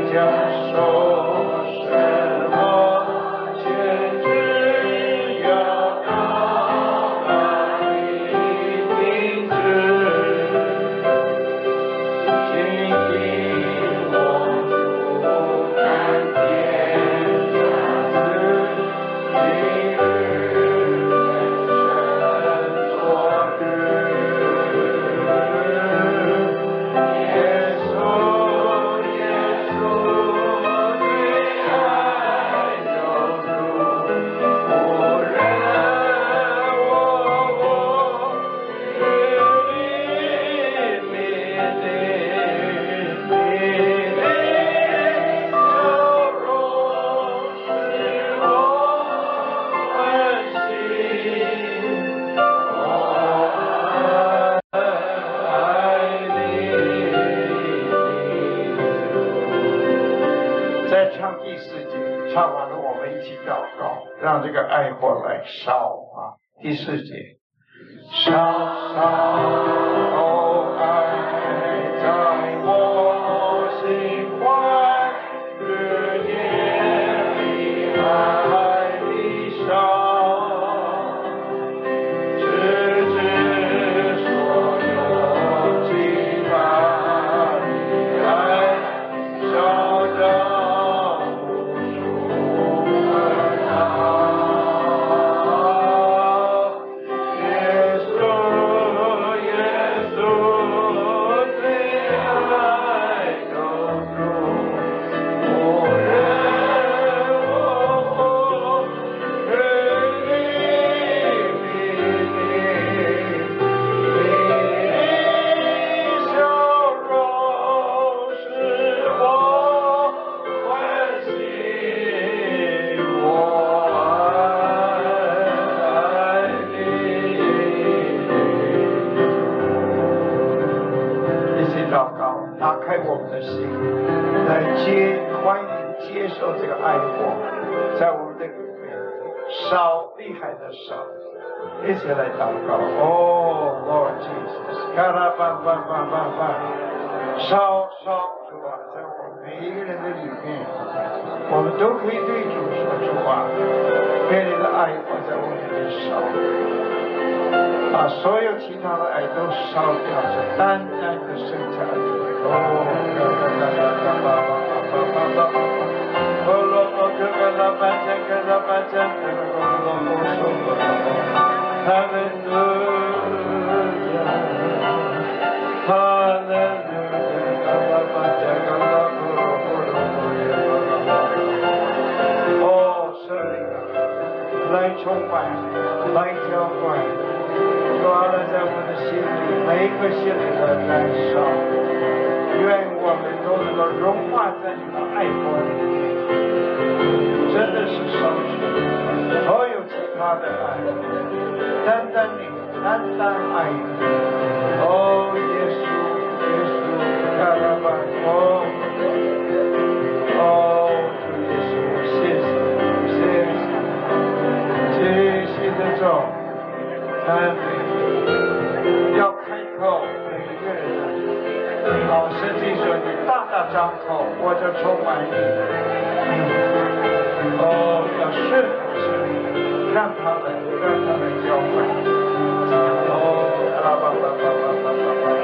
让这个爱火来烧啊！第四节，烧烧哦爱在我心怀，日夜里爱里烧，直至所有其他的爱烧着。烧厉害的烧，一起来祷告。哦 ，Lord Jesus， 嘎啦吧吧吧吧吧，烧烧主啊，在我们每一个人的里面，我们都可以对主说主啊，愿你的爱放在我里面烧，把所有其他的爱都烧掉，是单单的剩下你。哦，嘎嘎嘎嘎嘎吧吧吧吧吧吧。哦，罗罗格格拉巴赞格拉巴赞格罗罗罗索格罗，哈利路亚，哈利路亚，拉巴巴赞格拉布罗布罗布耶拉巴。哦，圣灵啊，来充满，来浇灌，主啊，来在我们的心里，每一个心里的燃烧，愿我们都能够融化在你的爱火里面。真的是烧去所有其他的爱，单单你，单单爱你。哦，耶稣，耶稣，卡拉巴，哦，哦，主耶稣，谢谢，谢谢，谢谢的主，赞美，要开口，每一个人。老师记说，你大大张口，我就充满你。哦，要顺服神，让他们，让他们交换。哦，拉巴巴巴巴巴巴巴巴，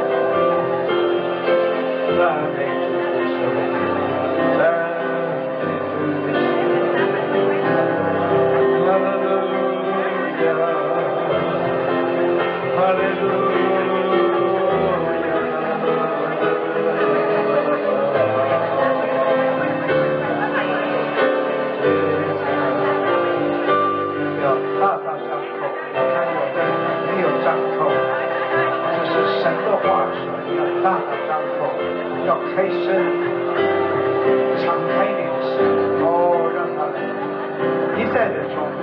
赞美主的神，赞美主的神，哈利路亚，哈利路亚。大大张口，要开声，敞开脸颊，哦，让他们一再的充满，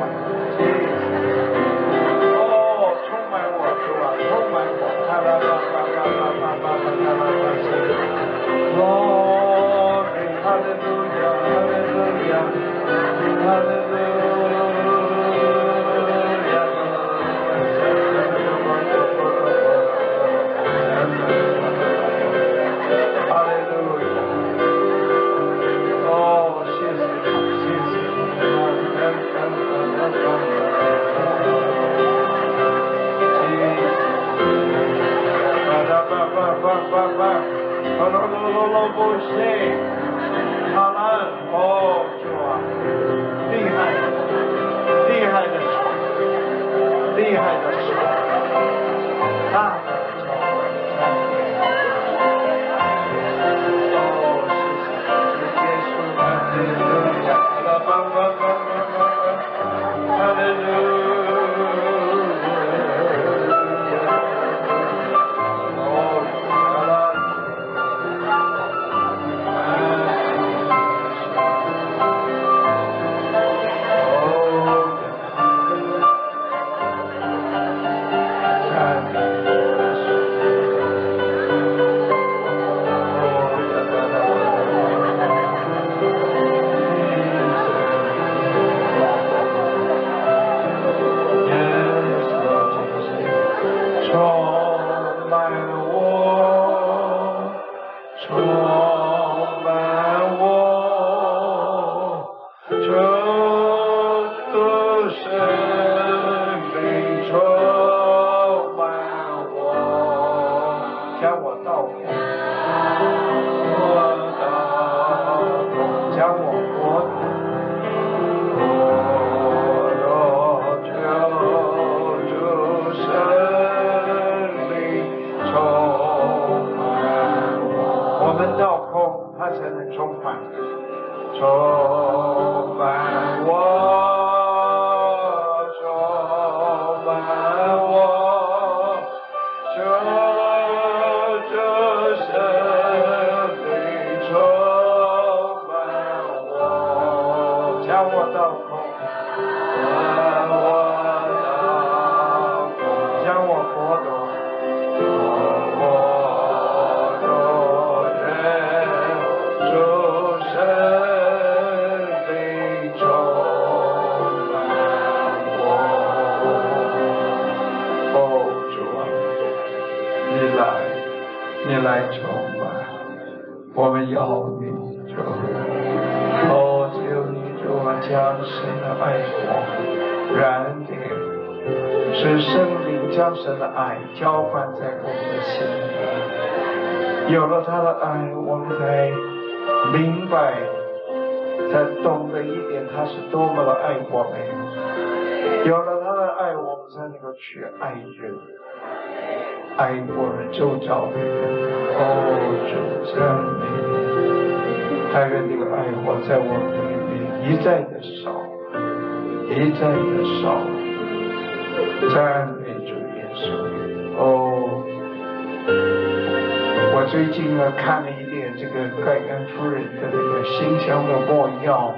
哦，充满我，主啊，充满我，哈啦啦啦啦啦啦啦啦啦啦，Glory， 哈利路亚，哈利路亚，哈利路亚。哈好了，哦，主啊，厉害，厉害的主，厉害的主，大的教会赞美。哦，谢谢耶稣，哈利路亚，阿拉巴巴巴巴巴，哈利路亚。神的爱浇灌在我们的心里，有了他的爱，我们才明白，才懂得一点他是多么的爱我们。有了他的爱，我们才能够去爱人，爱我们周遭的人。哦，主赞美你，但愿这个爱火在我们里面一再的烧，一再的烧，赞美主。哦，我最近呢看了一点这个盖恩夫人的这个馨香的墨药，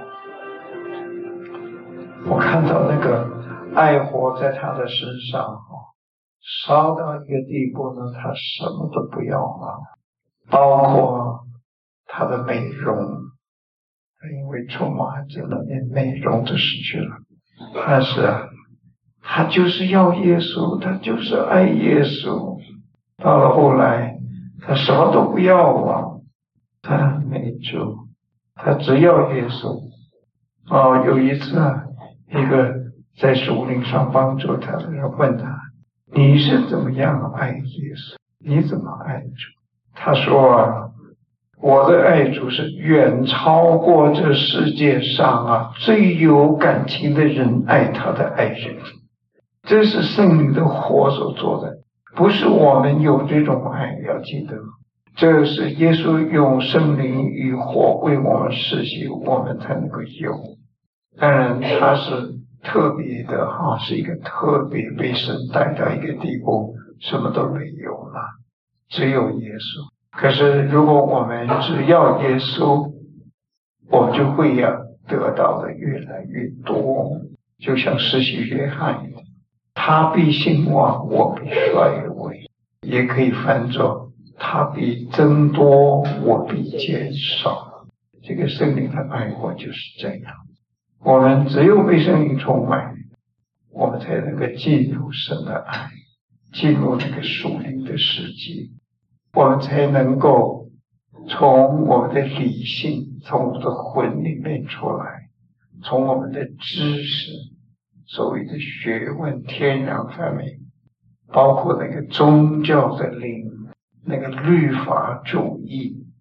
我看到那个爱火在她的身上烧到一个地步呢，她什么都不要了，包括她的美容，因为充满这了连美容都失去了，但是啊。他就是要耶稣，他就是爱耶稣。到了后来，他什么都不要啊，他没主，他只要耶稣。哦，有一次啊，一个在树林上帮助他的人问他：“你是怎么样爱耶稣？你怎么爱主？”他说啊：“我的爱主是远超过这世界上啊最有感情的人爱他的爱人。”这是圣灵的火所做的，不是我们有这种爱，要记得，这是耶稣用圣灵与火为我们施行，我们才能够有。当然，他是特别的哈，是一个特别被神带到一个地步，什么都没有了，只有耶稣。可是，如果我们只要耶稣，我们就会要得到的越来越多，就像施洗约翰一样。他必兴旺，我必衰微，也可以翻作他必增多，我必减少。这个圣灵的爱火就是这样，我们只有被圣灵充满，我们才能够进入神的爱，进入那个属灵的世界，我们才能够从我们的理性，从我们的魂里面出来，从我们的知识，所谓的学问、天然方面，包括那个宗教的灵，那个律法主义，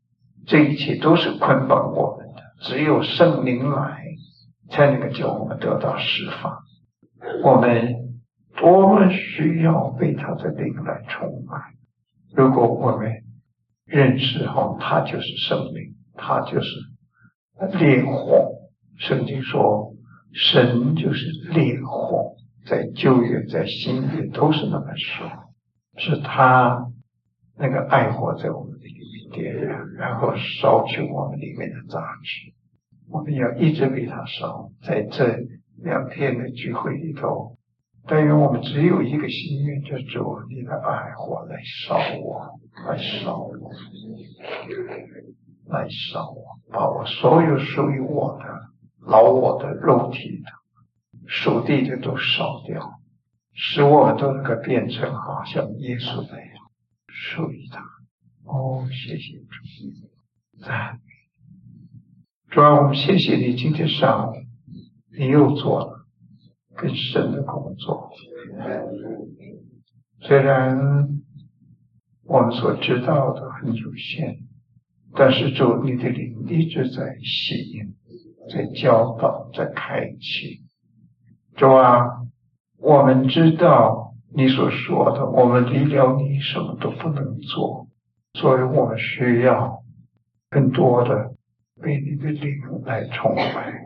这一切都是捆绑我们的，只有圣灵来才能够叫我们得到释放。我们多么需要被他的灵来充满。如果我们认识后他就是圣灵，他就是烈火。圣经说神就是烈火，在旧约在新约都是那么说，是他那个爱火在我们的里面点燃，然后烧去我们里面的杂质。我们要一直为他烧。在这两天的聚会里头，但愿我们只有一个心愿，就主你的爱火来烧我，来烧我，来烧我，把我所有属于我的老我的肉体的属地的都烧掉，使我们都能够变成好像耶稣那样属于他。哦，谢谢主，赞美主啊，我们谢谢你，今天上午你又做了更深的工作。虽然我们所知道的很有限，但是主你的灵一直在吸引，在教导，在开启。主啊，我们知道你所说的，我们离了你什么都不能做，所以我们需要更多的被你的灵来充满。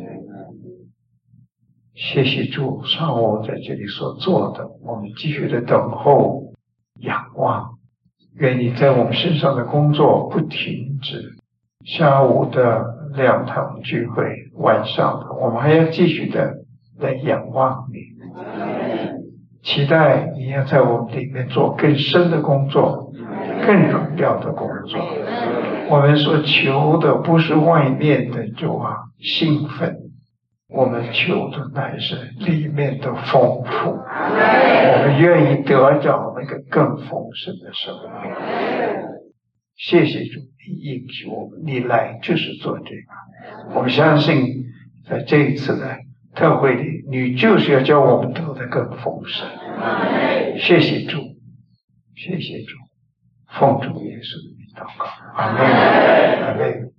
谢谢主，上午在这里所做的，我们继续的等候仰望，愿你在我们身上的工作不停止。下午的两堂聚会，晚上的我们还要继续的来仰望你，期待你要在我们里面做更深的工作，更荣耀的工作。我们所求的不是外面的主啊兴奋，我们求的乃是里面的丰富。我们愿意得着那个更丰盛的生命。谢谢主，你应许我们，你来就是做这个。我们相信在这一次的特会里，你就是要叫我们得的更丰盛。谢谢主，谢谢主，奉主耶稣的名祷告，阿门，阿门。